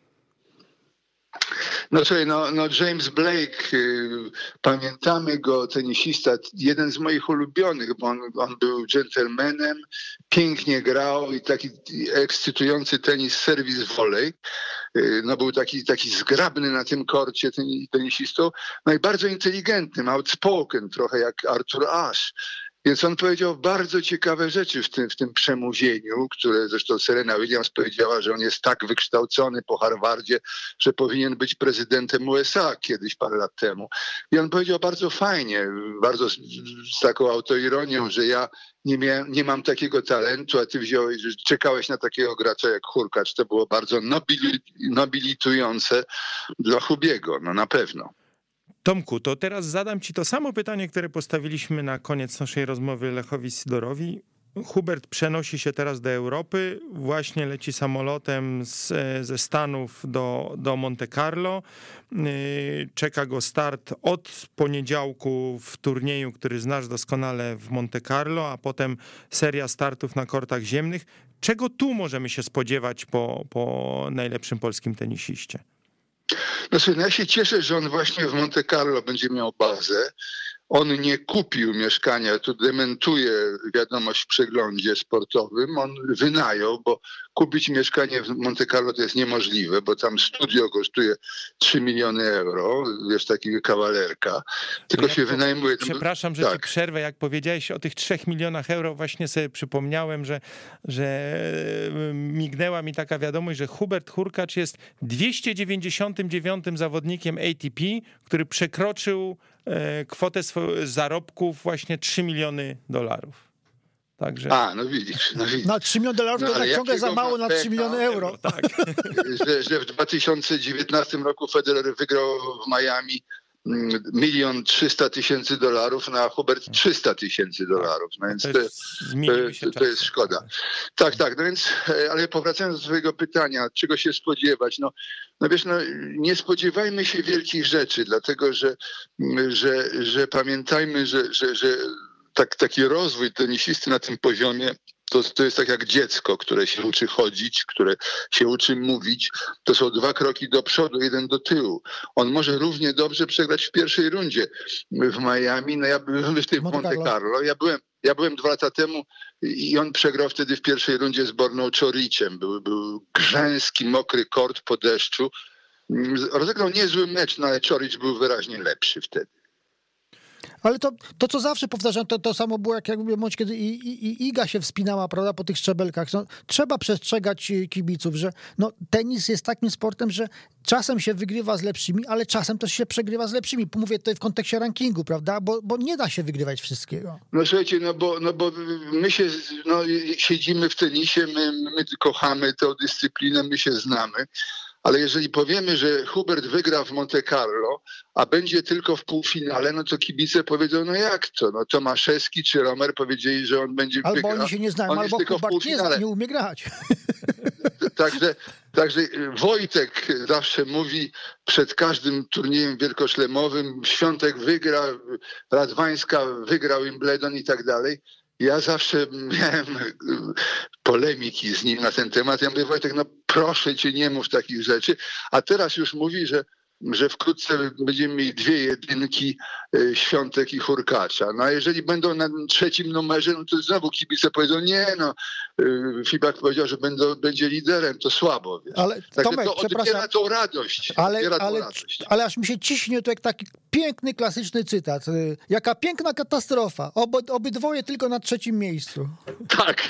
No słuchaj, no, no James Blake, y, pamiętamy go, tenisista, jeden z moich ulubionych, bo on, on był dżentelmenem, pięknie grał i taki ekscytujący tenis, serwis volley. Y, no był taki, taki zgrabny na tym korcie ten, tenisistą, no i bardzo inteligentnym, outspoken, trochę jak Arthur Ashe. Więc on powiedział bardzo ciekawe rzeczy w tym, w tym przemówieniu, które zresztą Serena Williams powiedziała, że on jest tak wykształcony po Harvardzie, że powinien być prezydentem U S A kiedyś parę lat temu. I on powiedział bardzo fajnie, bardzo z, z taką autoironią, że ja nie, miałem, nie mam takiego talentu, a ty wziąłeś, że czekałeś na takiego gracza jak Hurkacz. To było bardzo nobili, nobilitujące dla Hubiego, no na pewno. Tomku, to teraz zadam ci to samo pytanie, które postawiliśmy na koniec naszej rozmowy Lechowi Sidorowi. Hubert przenosi się teraz do Europy, właśnie leci samolotem z, ze Stanów do, do Monte Carlo. Czeka go start od poniedziałku w turnieju, który znasz doskonale w Monte Carlo, a potem seria startów na kortach ziemnych. Czego tu możemy się spodziewać po, po najlepszym polskim tenisiście? No słuchaj, ja się cieszę, że on właśnie w Monte Carlo będzie miał bazę. On nie kupił mieszkania, tu dementuje wiadomość w przeglądzie sportowym. On wynajął, bo kupić mieszkanie w Monte Carlo to jest niemożliwe, bo tam studio kosztuje trzy miliony euro, jest taki kawalerka, tylko ja się wynajmuje. Przepraszam, że tak. Ci przerwę, jak powiedziałeś o tych trzech milionach euro, właśnie sobie przypomniałem, że, że mignęła mi taka wiadomość, że Hubert Hurkacz jest dwieście dziewięćdziesiątym dziewiątym zawodnikiem A T P, który przekroczył kwotę zarobków właśnie trzy miliony dolarów. Także... A, no widzisz. No widzisz. Na trzy miliony dolarów to no, jednak ciągle za mało na trzy miliony euro. Tak. że, że w dwa tysiące dziewiętnastym roku Federer wygrał w Miami milion trzysta tysięcy dolarów, na Hubert trzysta tysięcy dolarów. No więc to, jest, to, to, to jest szkoda. Tak, tak. No więc, ale powracając do swojego pytania, czego się spodziewać? No, no wiesz, no, nie spodziewajmy się wielkich rzeczy, dlatego że, że, że pamiętajmy, że, że, że tak, taki rozwój tenisisty na tym poziomie To, to jest tak jak dziecko, które się uczy chodzić, które się uczy mówić. To są dwa kroki do przodu, jeden do tyłu. On może równie dobrze przegrać w pierwszej rundzie w Miami. No ja byłem w tej Monte Carlo. Ja byłem, ja byłem dwa lata temu i on przegrał wtedy w pierwszej rundzie z Borną Czoriciem. Był, był grzęski, mokry kort po deszczu. Rozegrał niezły mecz, no ale Czoric był wyraźnie lepszy wtedy. Ale to, to co zawsze powtarzam, to, to samo było jak, jak bądź kiedy i, i, i Iga się wspinała, prawda, po tych szczebelkach. No, trzeba przestrzegać kibiców, że no, tenis jest takim sportem, że czasem się wygrywa z lepszymi, ale czasem też się przegrywa z lepszymi. Mówię tutaj w kontekście rankingu, prawda, bo, bo nie da się wygrywać wszystkiego. No słuchajcie, no bo, no bo my się no, siedzimy w tenisie, my, my kochamy tę dyscyplinę, my się znamy. ale jeżeli powiemy, że Hubert wygra w Monte Carlo, a będzie tylko w półfinale, no to kibice powiedzą, no jak to? No Tomaszewski czy Romer powiedzieli, że on będzie albo wygrał. Albo oni się nie znają, on albo Hubert nie, nie umie grać. Także, także Wojtek zawsze mówi przed każdym turniejem wielkoszlemowym, Świątek wygra, Radwańska wygrał Wimbledon i tak dalej. Ja zawsze miałem polemiki z nim na ten temat. Ja mówię, Wojtek, no proszę cię, nie mów takich rzeczy. A teraz już mówi, że, że wkrótce będziemy mieli dwie jedynki, Świątek i Hurkacza. No a jeżeli będą na trzecim numerze, no to znowu kibice powiedzą, nie no, Fibak powiedział, że będą, będzie liderem, to słabo. Wiesz. Ale Także Tomek, to odbiera tą radość. Ale, odbiera tą ale, radość. ale aż mi się ciśnie to jak taki piękny, klasyczny cytat. Jaka piękna katastrofa. Ob, obydwoje tylko na trzecim miejscu. Tak.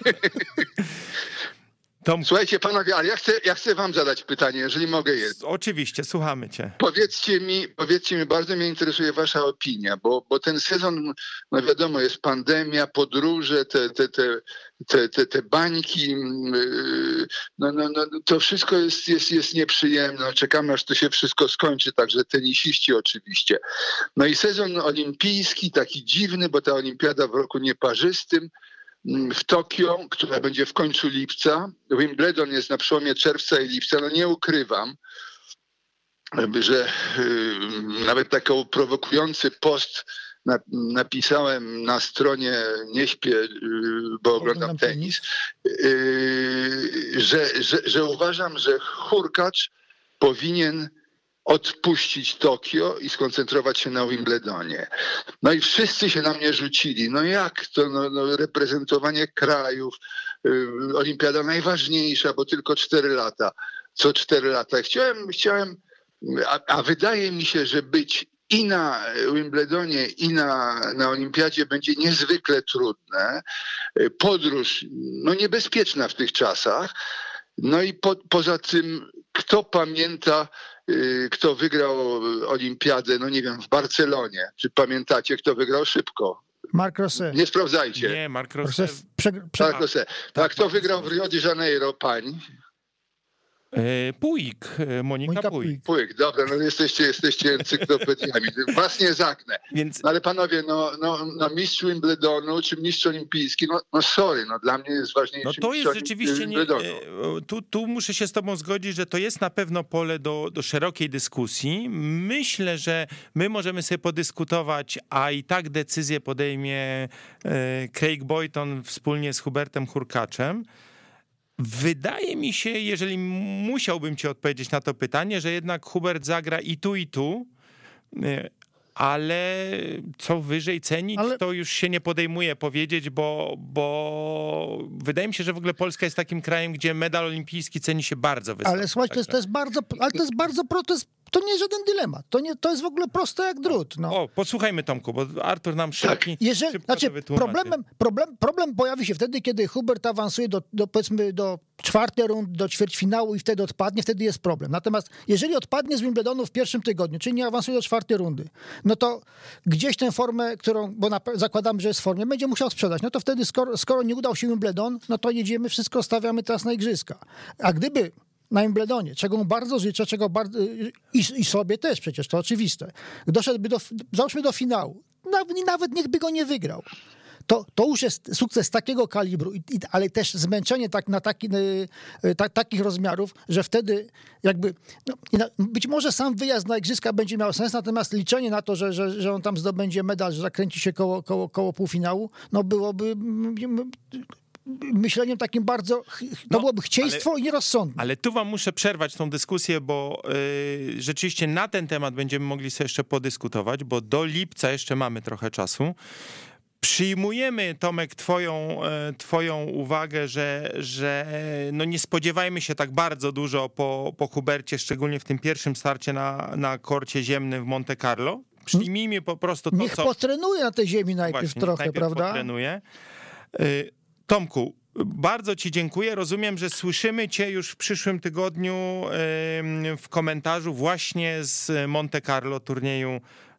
Tom... Słuchajcie panowie, ale ja chcę, ja chcę wam zadać pytanie, jeżeli mogę je. Oczywiście, słuchamy cię. Powiedzcie mi, powiedzcie mi, bardzo mnie interesuje wasza opinia, bo, bo ten sezon, no wiadomo, jest pandemia, podróże, te, te, te, te, te, te bańki, no, no, no, to wszystko jest, jest, jest nieprzyjemne. Czekamy, aż to się wszystko skończy, także tenisiści oczywiście. No i sezon olimpijski, taki dziwny, bo ta olimpiada w roku nieparzystym, w Tokio, która będzie w końcu lipca. Wimbledon jest na przełomie czerwca i lipca. No nie ukrywam, że nawet taki prowokujący post napisałem na stronie Nie śpię, bo oglądam tenis, że, że, że uważam, że Hurkacz powinien odpuścić Tokio i skoncentrować się na Wimbledonie. No i wszyscy się na mnie rzucili. No jak to? No, no reprezentowanie krajów, y, olimpiada najważniejsza, bo tylko cztery lata. Co cztery lata. Chciałem, chciałem a, a wydaje mi się, że być i na Wimbledonie, i na, na olimpiadzie będzie niezwykle trudne. Podróż, no niebezpieczna w tych czasach. No i po, poza tym, kto pamięta, kto wygrał olimpiadę, no nie wiem, w Barcelonie. Czy pamiętacie, kto wygrał szybko? Marc Rosset. Nie sprawdzajcie. Nie, Marc Rosset. Prze- prze- Marc Rosset. A kto wygrał w Rio de Janeiro, pań? Puig, Monika, Monika Puig. Puig, dobra, no jesteście, jesteście encyklopediami. Was nie zaknę. Więc... No ale panowie, no, no, no mistrz Wimbledonu czy mistrz olimpijski, no, no sorry, no dla mnie jest ważniejszy. No to jest rzeczywiście, nie, Wimbledonu. tu, tu muszę się z tobą zgodzić, że to jest na pewno pole do, do szerokiej dyskusji. Myślę, że my możemy sobie podyskutować, a i tak decyzję podejmie Craig Boyton wspólnie z Hubertem Hurkaczem. Wydaje mi się, jeżeli musiałbym ci odpowiedzieć na to pytanie, że jednak Hubert zagra i tu, i tu, ale co wyżej cenić, ale... to już się nie podejmuje powiedzieć, bo, bo wydaje mi się, że w ogóle Polska jest takim krajem, gdzie medal olimpijski ceni się bardzo wysoko. Ale słuchajcie, to jest, to jest bardzo, ale to jest bardzo, to jest, to nie jest żaden dylemat. To, nie, to jest w ogóle proste jak drut. No. O, posłuchajmy Tomku, bo Artur nam szybki, tak. Jeżeli, szybko znaczy, to wytłumaczy. Problemem, problem, problem pojawi się wtedy, kiedy Hubert awansuje do, do, powiedzmy, do czwartej rundy, do ćwierćfinału i wtedy odpadnie, wtedy jest problem. Natomiast jeżeli odpadnie z Wimbledonu w pierwszym tygodniu, czyli nie awansuje do czwartej rundy, no to gdzieś tę formę, którą, bo na, zakładam, że jest w formie, będzie musiał sprzedać. No to wtedy, skoro, skoro nie udał się Wimbledon, no to jedziemy, wszystko stawiamy teraz na igrzyska. A gdyby na Wimbledonie, czego mu bardzo życzę, czego bardzo, i, i sobie też przecież, to oczywiste, doszedłby do, załóżmy do finału, nawet, nawet niechby go nie wygrał. To, to już jest sukces takiego kalibru, i, i, ale też zmęczenie tak, na taki, y, ta, takich rozmiarów, że wtedy jakby, no, być może sam wyjazd na igrzyska będzie miał sens, natomiast liczenie na to, że, że, że on tam zdobędzie medal, że zakręci się koło, koło, koło półfinału, no byłoby myśleniem takim bardzo, to no, byłoby chcieństwo ale, i nierozsądne. Ale tu wam muszę przerwać tą dyskusję, bo yy, rzeczywiście na ten temat będziemy mogli sobie jeszcze podyskutować, bo do lipca jeszcze mamy trochę czasu. Przyjmujemy, Tomek, twoją, twoją uwagę, że, że no nie spodziewajmy się tak bardzo dużo po, po Hubercie, szczególnie w tym pierwszym starcie na, na korcie ziemnym w Monte Carlo. Przyjmijmy po prostu to, niech co... potrenuje na tej ziemi najpierw Właśnie, trochę, najpierw prawda? Potrenuje. Tomku, bardzo ci dziękuję. Rozumiem, że słyszymy cię już w przyszłym tygodniu w komentarzu właśnie z Monte Carlo, turnieju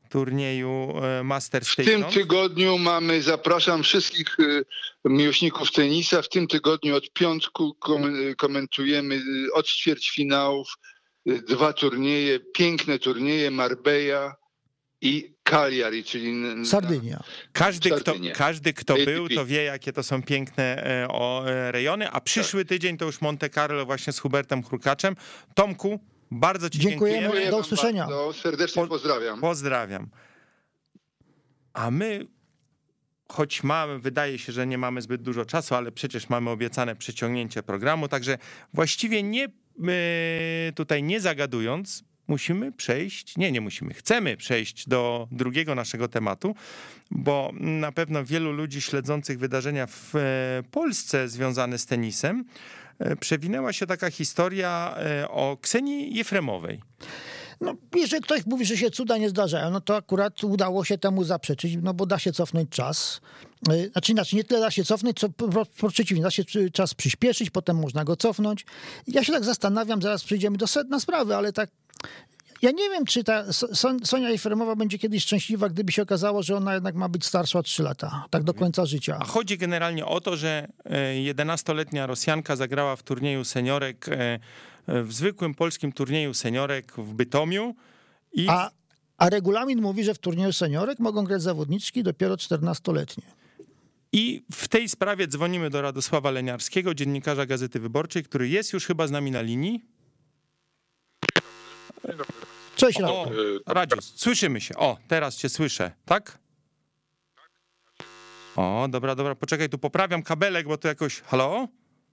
turnieju Masters W Stadium. tym tygodniu mamy, zapraszam wszystkich miłośników tenisa, w tym tygodniu od piątku komentujemy od ćwierćfinałów dwa turnieje, piękne turnieje, Marbella i Cagliari, czyli Sardynia. Każdy, kto, Sardynia. każdy, kto A T P. był, to wie, jakie to są piękne e, o, e, rejony, a przyszły tydzień to już Monte Carlo właśnie z Hubertem Hurkaczem. Tomku, bardzo ci Dziękujemy. dziękujemy. Do wam usłyszenia. bardzo serdecznie Po- pozdrawiam. Pozdrawiam. A my, choć mamy, wydaje się, że nie mamy zbyt dużo czasu, ale przecież mamy obiecane przeciągnięcie programu, także właściwie nie my tutaj nie zagadując, musimy przejść, nie, nie musimy, chcemy przejść do drugiego naszego tematu, bo na pewno wielu ludzi śledzących wydarzenia w Polsce związane z tenisem przewinęła się taka historia o Ksenii Jefremowej. No, jeżeli ktoś mówi, że się cuda nie zdarzają, no to akurat udało się temu zaprzeczyć, no bo da się cofnąć czas. Znaczy inaczej, nie tyle da się cofnąć, co po, po przeciwnie, da się czas przyspieszyć, potem można go cofnąć. Ja się tak zastanawiam, zaraz przejdziemy do sedna sprawy, ale tak ja nie wiem, czy ta Sonia Jefremowa będzie kiedyś szczęśliwa, gdyby się okazało, że ona jednak ma być starsza o trzy lata, tak do końca życia. A chodzi generalnie o to, że jedenastoletnia Rosjanka zagrała w turnieju seniorek, w zwykłym polskim turnieju seniorek w Bytomiu. I... A, a regulamin mówi, że w turnieju seniorek mogą grać zawodniczki dopiero czternastoletnie. I w tej sprawie dzwonimy do Radosława Leniarskiego, dziennikarza Gazety Wyborczej, który jest już chyba z nami na linii. Cześć, O, Radku. Radziu, słyszymy się. O, teraz cię słyszę, tak? O, dobra, dobra, poczekaj, tu poprawiam kabelek, bo to jakoś... Halo?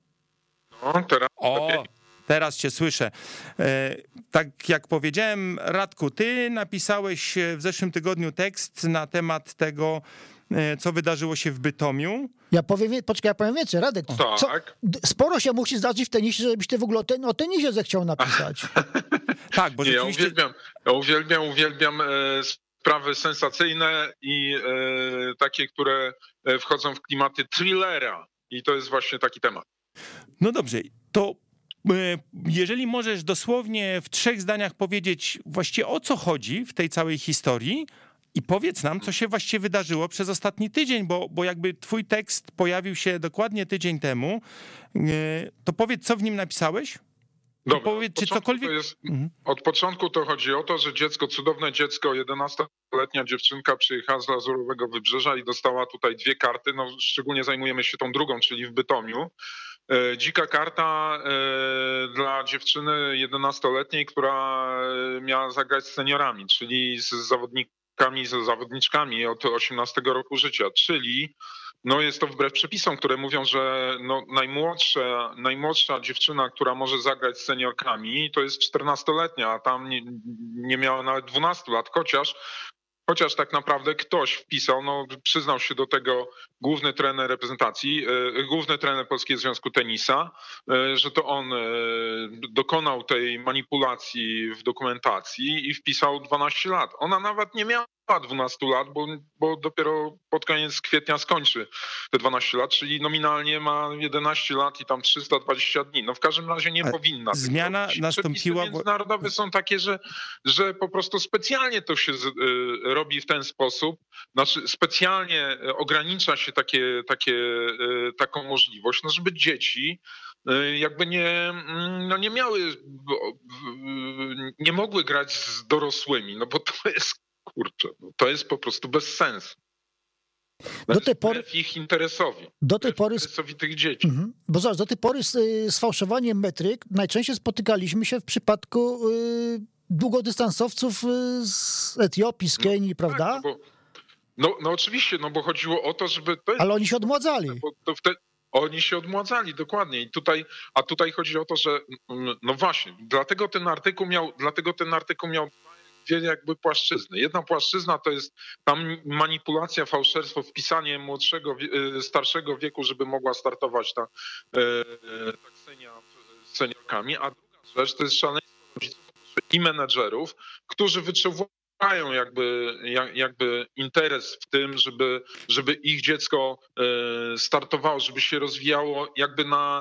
No, teraz O, lepiej. teraz cię słyszę. E, tak jak powiedziałem, Radku, ty napisałeś w zeszłym tygodniu tekst na temat tego, e, co wydarzyło się w Bytomiu. Ja powiem, wie- poczekaj, ja powiem więcej, Radek. Co, Tak. d- sporo się musi zdarzyć w tenisie, żebyś ty w ogóle o, ten, o tenisie zechciał napisać. Tak, bo Nie, ja rzeczywiście... uwielbiam, ja uwielbiam, uwielbiam e, sprawy sensacyjne i e, takie, które e, wchodzą w klimaty thrillera. I to jest właśnie taki temat. No dobrze, to e, jeżeli możesz dosłownie w trzech zdaniach powiedzieć właściwie o co chodzi w tej całej historii i powiedz nam, co się właściwie wydarzyło przez ostatni tydzień, bo, bo jakby twój tekst pojawił się dokładnie tydzień temu, e, to powiedz, co w nim napisałeś? Dobra, powiedz, od czy początku cokolwiek- to jest, Mhm. od początku to chodzi o to, że dziecko, cudowne dziecko, jedenastoletnia dziewczynka przyjechała z Lazurowego Wybrzeża i dostała tutaj dwie karty. No, szczególnie zajmujemy się tą drugą, czyli w Bytomiu. E, Dzika karta e, dla dziewczyny jedenastoletniej, która e, miała zagrać z seniorami, czyli z zawodnikami, z zawodniczkami od osiemnastego roku życia, czyli no jest to wbrew przepisom, które mówią, że no najmłodsza, najmłodsza dziewczyna, która może zagrać z seniorkami, to jest czternastoletnia, a tam nie, nie miała nawet dwunastu lat, chociaż Chociaż tak naprawdę ktoś wpisał, no przyznał się do tego główny trener reprezentacji, e, główny trener Polskiego Związku Tenisa, e, że to on e, dokonał tej manipulacji w dokumentacji i wpisał dwanaście lat. Ona nawet nie miała dwunastu lat, bo, bo dopiero pod koniec kwietnia skończy te dwanaście lat, czyli nominalnie ma jedenaście lat i tam trzysta dwadzieścia dni. No w każdym razie nie A powinna. tego zmiana robić. nastąpiła, Przepisy bo- międzynarodowe są takie, że, że po prostu specjalnie to się z, y, robi w ten sposób, znaczy specjalnie ogranicza się takie, takie, y, taką możliwość, no żeby dzieci y, jakby nie, mm, no nie miały, y, nie mogły grać z dorosłymi, no bo to jest, kurczę, no to jest po prostu bez sensu. Do tej pory- Wbrew ich interesowi. Do tej wbrew pory... interesowi tych dzieci. Mhm. Bo zobacz, do tej pory z, y, z fałszowaniem metryk najczęściej spotykaliśmy się w przypadku y, długodystansowców y, z Etiopii, z Kenii, prawda? Tak, no, bo, no, no oczywiście, no bo chodziło o to, żeby... To jest, Ale oni się odmładzali. bo to wtedy, oni się odmładzali, dokładnie. I tutaj, a tutaj chodzi o to, że mm, no właśnie, dlatego ten artykuł miał, dlatego ten artykuł miał dwie jakby płaszczyzny. Jedna płaszczyzna to jest tam manipulacja, fałszerstwo, wpisanie młodszego, wie- y, starszego wieku, żeby mogła startować ta, y, y, ta Ksenia z seniorkami, a druga rzecz to jest szaleństwo rodziców i menedżerów, którzy wyczuwają jakby, jak- jakby interes w tym, żeby, żeby ich dziecko y, startowało, żeby się rozwijało jakby na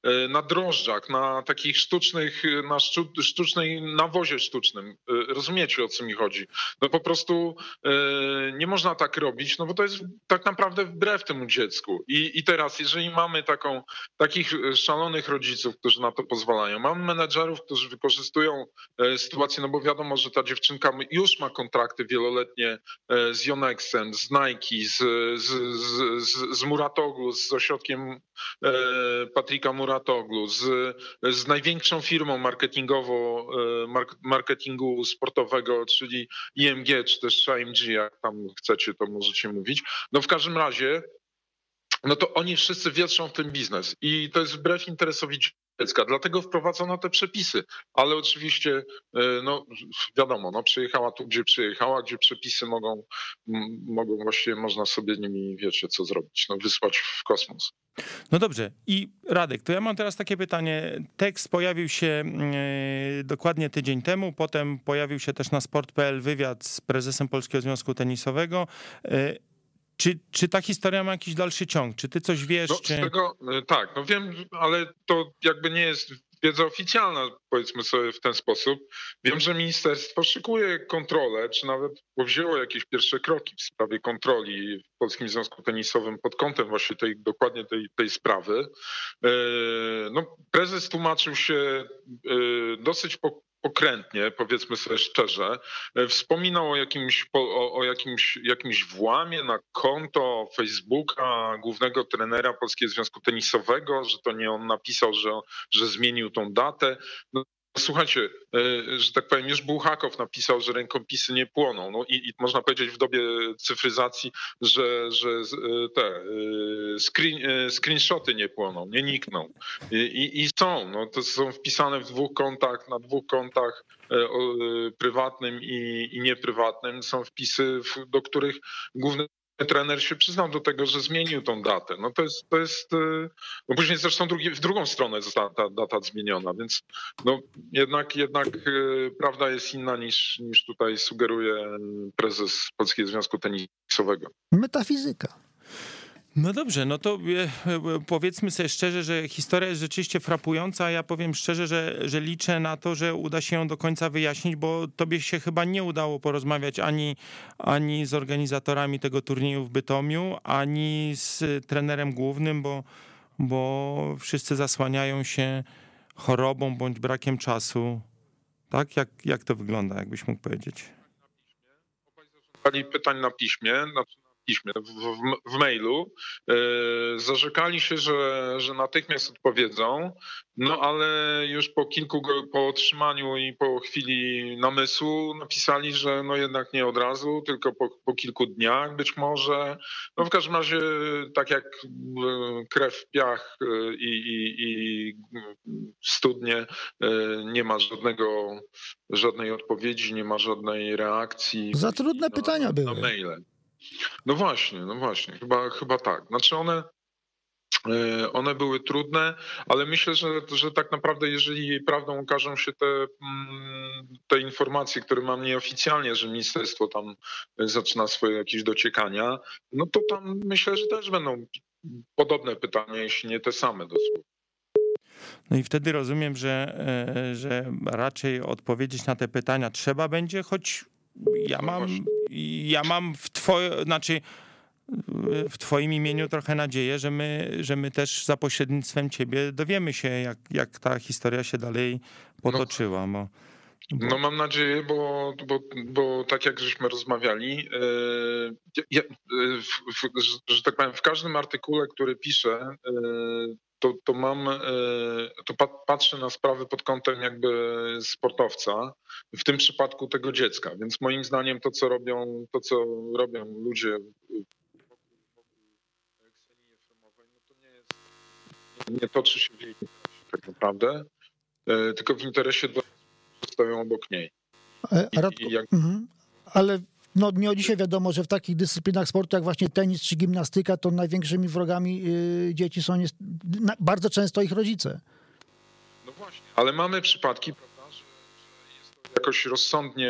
na drożdżach, na takich sztucznych, na sztucznej nawozie sztucznym. Rozumiecie, o co mi chodzi? No po prostu nie można tak robić, no bo to jest tak naprawdę wbrew temu dziecku. I, i teraz, jeżeli mamy taką, takich szalonych rodziców, którzy na to pozwalają, mamy menedżerów, którzy wykorzystują sytuację, no bo wiadomo, że ta dziewczynka już ma kontrakty wieloletnie z Yonexem, z Nike, z, z, z, z Muratoglu, z ośrodkiem Patryka Muratoglu, z, z największą firmą marketingowo, marketingu sportowego, czyli I M G, czy też A M G, jak tam chcecie, to możecie mówić. No w każdym razie, no to oni wszyscy wietrzą w ten biznes i to jest wbrew interesowi dziecka, dlatego wprowadzono te przepisy, ale oczywiście, no wiadomo, no przyjechała tu, gdzie przyjechała, gdzie przepisy mogą, mogą właściwie, można sobie nimi, wiecie, co zrobić, no wysłać w kosmos. No dobrze. I Radek, to ja mam teraz takie pytanie. Tekst pojawił się dokładnie tydzień temu, potem pojawił się też na sport kropka p l wywiad z prezesem Polskiego Związku Tenisowego. Czy, czy ta historia ma jakiś dalszy ciąg? Czy ty coś wiesz? No, czy... z tego, tak, no wiem, ale to jakby nie jest wiedza oficjalna, powiedzmy sobie w ten sposób. Wiem, że ministerstwo szykuje kontrolę, czy nawet powzięło jakieś pierwsze kroki w sprawie kontroli w Polskim Związku Tenisowym pod kątem właśnie tej, dokładnie tej, tej sprawy. No, prezes tłumaczył się dosyć po pokrętnie, powiedzmy sobie szczerze. Wspominał o jakimś, o, o jakimś, jakimś włamie na konto Facebooka głównego trenera Polskiego Związku Tenisowego, że to nie on napisał, że, że zmienił tą datę. No, słuchajcie, że tak powiem, już Bułhakow napisał, że rękopisy nie płoną. No i, i można powiedzieć w dobie cyfryzacji, że, że te screen, screenshoty nie płoną, nie nikną. I, i, i są, no to są wpisane w dwóch kontach, na dwóch kontach prywatnym i, i nieprywatnym są wpisy, do których główny trener się przyznał do tego, że zmienił tą datę. No to jest, to jest no później zresztą drugi, w drugą stronę została ta data zmieniona, więc no jednak, jednak prawda jest inna niż, niż tutaj sugeruje prezes Polskiego Związku Tenisowego. Metafizyka. No dobrze, no to powiedzmy sobie szczerze, że historia jest rzeczywiście frapująca. Ja powiem szczerze, że, że liczę na to, że uda się ją do końca wyjaśnić, bo tobie się chyba nie udało porozmawiać ani, ani z organizatorami tego turnieju w Bytomiu, ani z trenerem głównym, bo, bo wszyscy zasłaniają się chorobą bądź brakiem czasu. Tak? Jak, jak to wygląda, jakbyś mógł powiedzieć? Obaj pytań na piśmie, znaczy piśmie, w, w, w mailu, yy, zarzekali się, że, że natychmiast odpowiedzą, no ale już po kilku, po otrzymaniu i po chwili namysłu napisali, że no jednak nie od razu, tylko po, po kilku dniach być może. No w każdym razie tak jak krew w piach i, i, i studnie, nie ma żadnego, żadnej odpowiedzi, nie ma żadnej reakcji. Za trudne na, pytania były. Na maile. No właśnie, no właśnie, chyba, chyba tak. Znaczy one, one były trudne, ale myślę, że, że tak naprawdę jeżeli prawdą okażą się te, te informacje, które mam nieoficjalnie, że ministerstwo tam zaczyna swoje jakieś dociekania, no to tam myślę, że też będą podobne pytania, jeśli nie te same dosłownie. No i wtedy rozumiem, że, że raczej odpowiedzieć na te pytania trzeba będzie, choć ja mam, ja mam w twoje, znaczy w twoim imieniu trochę nadzieję, że my, że my też za pośrednictwem ciebie dowiemy się, jak, jak ta historia się dalej potoczyła. Bo, bo... No mam nadzieję, bo, bo, bo tak jak żeśmy rozmawiali, ja, w, w, że tak powiem, w każdym artykule, który piszę, to, to mam, to patrzę na sprawy pod kątem jakby sportowca, w tym przypadku tego dziecka, więc moim zdaniem to, co robią, to, co robią ludzie Ksenii Efremowej, no to nie jest, nie toczy się w jej interesie tak naprawdę, tylko w interesie dla którzy stoją obok niej. I, Radku, i jak... mhm. Ale no, nie od dzisiaj wiadomo, że w takich dyscyplinach sportu jak właśnie tenis czy gimnastyka, to największymi wrogami y, dzieci są jest, na, bardzo często ich rodzice. No właśnie, ale mamy przypadki, prawda, że, że jest to jakoś rozsądnie,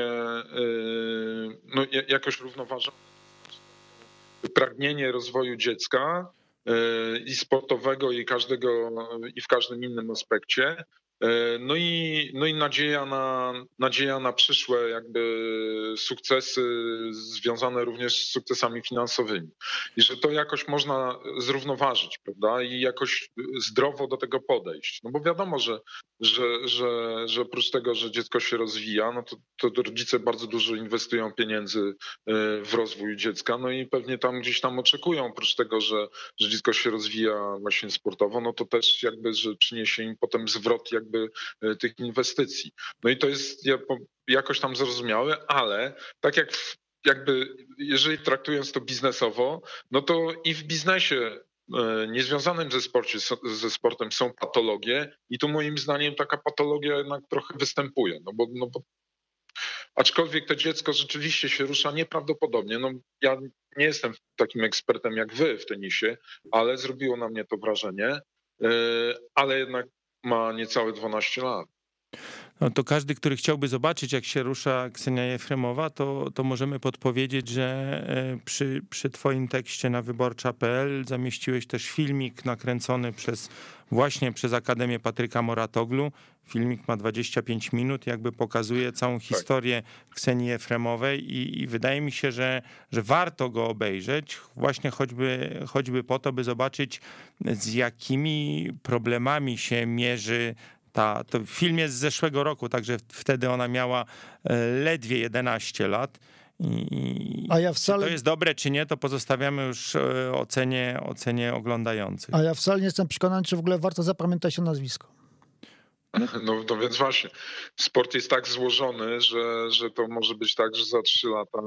yy, no jakoś równoważone, to znaczy pragnienie rozwoju dziecka i sportowego, i każdego, i w każdym innym aspekcie. No i, no i nadzieja na, nadzieja na przyszłe jakby sukcesy związane również z sukcesami finansowymi. I że to jakoś można zrównoważyć, prawda? I jakoś zdrowo do tego podejść. No bo wiadomo, że, że, że, że oprócz tego, że dziecko się rozwija, no to, to rodzice bardzo dużo inwestują pieniędzy w rozwój dziecka, no i pewnie tam gdzieś tam oczekują, oprócz tego, że, że dziecko się rozwija właśnie sportowo, no to też jakby, że przyniesie im potem zwrot jakby jakby tych inwestycji. No i to jest jakoś tam zrozumiałe, ale tak jak w, jakby, jeżeli traktując to biznesowo, no to i w biznesie niezwiązanym ze, sporcie, ze sportem są patologie i tu moim zdaniem taka patologia jednak trochę występuje, no bo, no bo aczkolwiek to dziecko rzeczywiście się rusza nieprawdopodobnie. No, ja nie jestem takim ekspertem jak wy w tenisie, ale zrobiło na mnie to wrażenie, ale jednak ma niecałe dwanaście lat. No to każdy, który chciałby zobaczyć, jak się rusza Ksenia Jefremowa, to, to możemy podpowiedzieć, że przy, przy twoim tekście na wyborcza kropka pe el zamieściłeś też filmik nakręcony przez właśnie przez Akademię Patryka Moratoglu. Filmik ma dwadzieścia pięć minut, jakby pokazuje całą historię Ksenii Jefremowej i, i wydaje mi się, że, że warto go obejrzeć, właśnie choćby, choćby po to, by zobaczyć, z jakimi problemami się mierzy ta, to film jest z zeszłego roku, także wtedy ona miała ledwie jedenaście lat. I a ja wcale... Czy to jest dobre, czy nie, to pozostawiamy już ocenie, ocenie oglądających. A ja wcale nie jestem przekonany, czy w ogóle warto zapamiętać to nazwisko. No, no więc właśnie, sport jest tak złożony, że, że to może być tak, że za trzy lata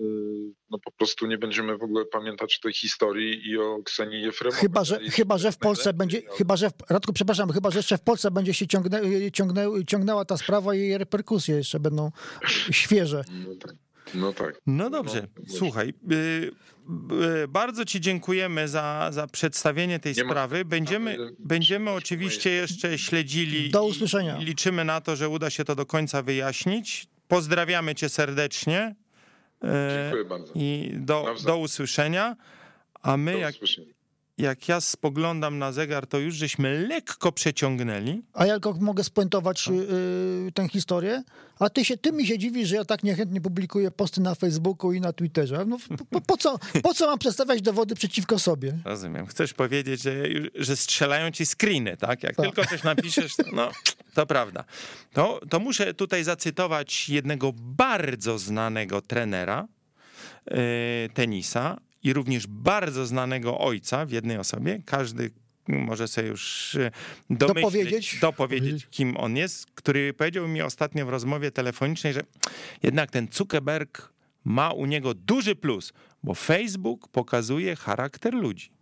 no po prostu nie będziemy w ogóle pamiętać o tej historii i o Ksenii Jefremowej. Chyba, że, chyba, że w Polsce będzie, chyba, że, w, Radku, przepraszam, chyba, że jeszcze w Polsce będzie się ciągnę, ciągnę, ciągnęła ta sprawa i jej reperkusje jeszcze będą świeże. No tak. No tak. No dobrze, no, słuchaj, y, y, bardzo ci dziękujemy za, za przedstawienie tej nie sprawy. Ma... Będziemy, no, będziemy oczywiście jeszcze śledzili. Do usłyszenia. I liczymy na to, że uda się to do końca wyjaśnić. Pozdrawiamy cię serdecznie. Y, Dziękuję bardzo. I do, do usłyszenia. A my, jak, jak ja spoglądam na zegar, to już żeśmy lekko przeciągnęli. A ja tylko mogę spuentować y, tę historię. A ty, się, ty mi się dziwisz, że ja tak niechętnie publikuję posty na Facebooku i na Twitterze. No, po, po, co, po co mam przedstawiać dowody przeciwko sobie? Rozumiem. Chcesz powiedzieć, że, że strzelają ci screeny, tak? Jak tak. tylko coś napiszesz, to, no to prawda. To, to muszę tutaj zacytować jednego bardzo znanego trenera y, tenisa, i również bardzo znanego ojca w jednej osobie. Każdy może sobie już domyśleć, dopowiedzieć, dopowiedzieć, kim on jest, który powiedział mi ostatnio w rozmowie telefonicznej, że jednak ten Zuckerberg ma u niego duży plus, bo Facebook pokazuje charakter ludzi.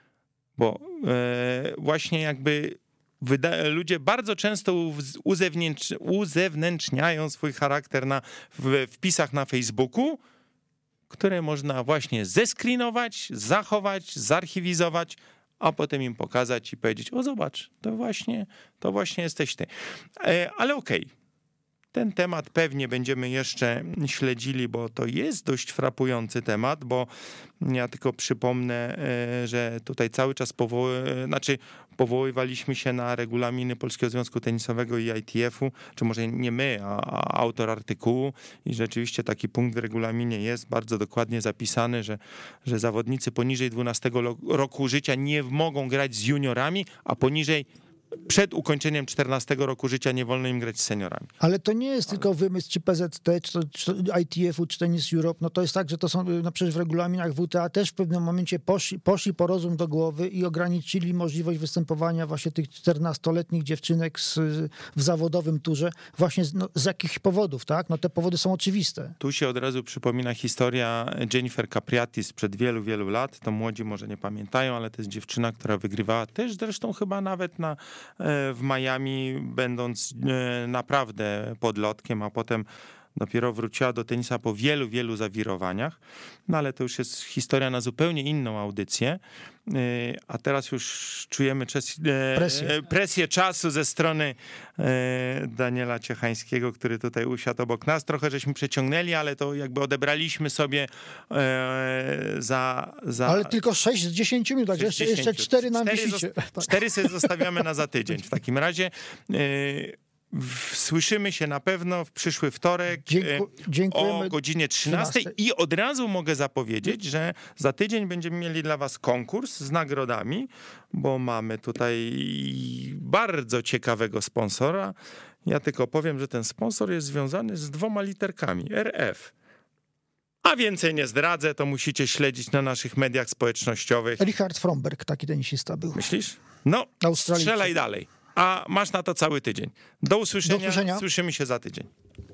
Bo e, właśnie jakby wyda- ludzie bardzo często uzewnętrz- uzewnętrzniają swój charakter na, w wpisach na Facebooku, które można właśnie zescreenować, zachować, zarchiwizować, a potem im pokazać i powiedzieć: o zobacz, to właśnie, to właśnie jesteś ty. Ale okej, okay. Ten temat pewnie będziemy jeszcze śledzili, bo to jest dość frapujący temat, bo ja tylko przypomnę, że tutaj cały czas powoły, znaczy powoływaliśmy się na regulaminy Polskiego Związku Tenisowego i I T F-u, czy może nie my, a, a autor artykułu, i rzeczywiście taki punkt w regulaminie jest bardzo dokładnie zapisany, że, że zawodnicy poniżej dwunastego roku życia nie mogą grać z juniorami, a poniżej przed ukończeniem czternastego roku życia nie wolno im grać z seniorami. Ale to nie jest tylko wymysł czy P Z T, czy, to, czy I T F-u, czy Tennis Europe. No to jest tak, że to są no przecież w regulaminach W T A też w pewnym momencie poszli, poszli po rozum do głowy i ograniczyli możliwość występowania właśnie tych czternastoletnich dziewczynek z, w zawodowym turze właśnie z, no, z jakich powodów, tak? No te powody są oczywiste. Tu się od razu przypomina historia Jennifer Capriati sprzed wielu, wielu lat. To młodzi może nie pamiętają, ale to jest dziewczyna, która wygrywała też zresztą chyba nawet na w Miami, będąc naprawdę podlotkiem, a potem dopiero wróciła do tenisa po wielu, wielu zawirowaniach, no ale to już jest historia na zupełnie inną audycję, a teraz już czujemy presję, presję czasu ze strony Daniela Ciechańskiego, który tutaj usiadł obok nas. Trochę żeśmy przeciągnęli, ale to jakby odebraliśmy sobie za... za ale tylko sześć z dziesięciu minut, także jeszcze, jeszcze cztery nam wisicie. Cztery sobie zostawiamy na za tydzień. W takim razie słyszymy się na pewno w przyszły wtorek Dzięku, o godzinie trzynastej i od razu mogę zapowiedzieć, że za tydzień będziemy mieli dla was konkurs z nagrodami, bo mamy tutaj bardzo ciekawego sponsora. Ja tylko powiem, że ten sponsor jest związany z dwoma literkami, R F. A więcej nie zdradzę, to musicie śledzić na naszych mediach społecznościowych. Richard Fromberg, taki tenisista był. Myślisz? No, strzelaj dalej. A masz na to cały tydzień. Do usłyszenia. Do usłyszenia. Słyszymy się za tydzień.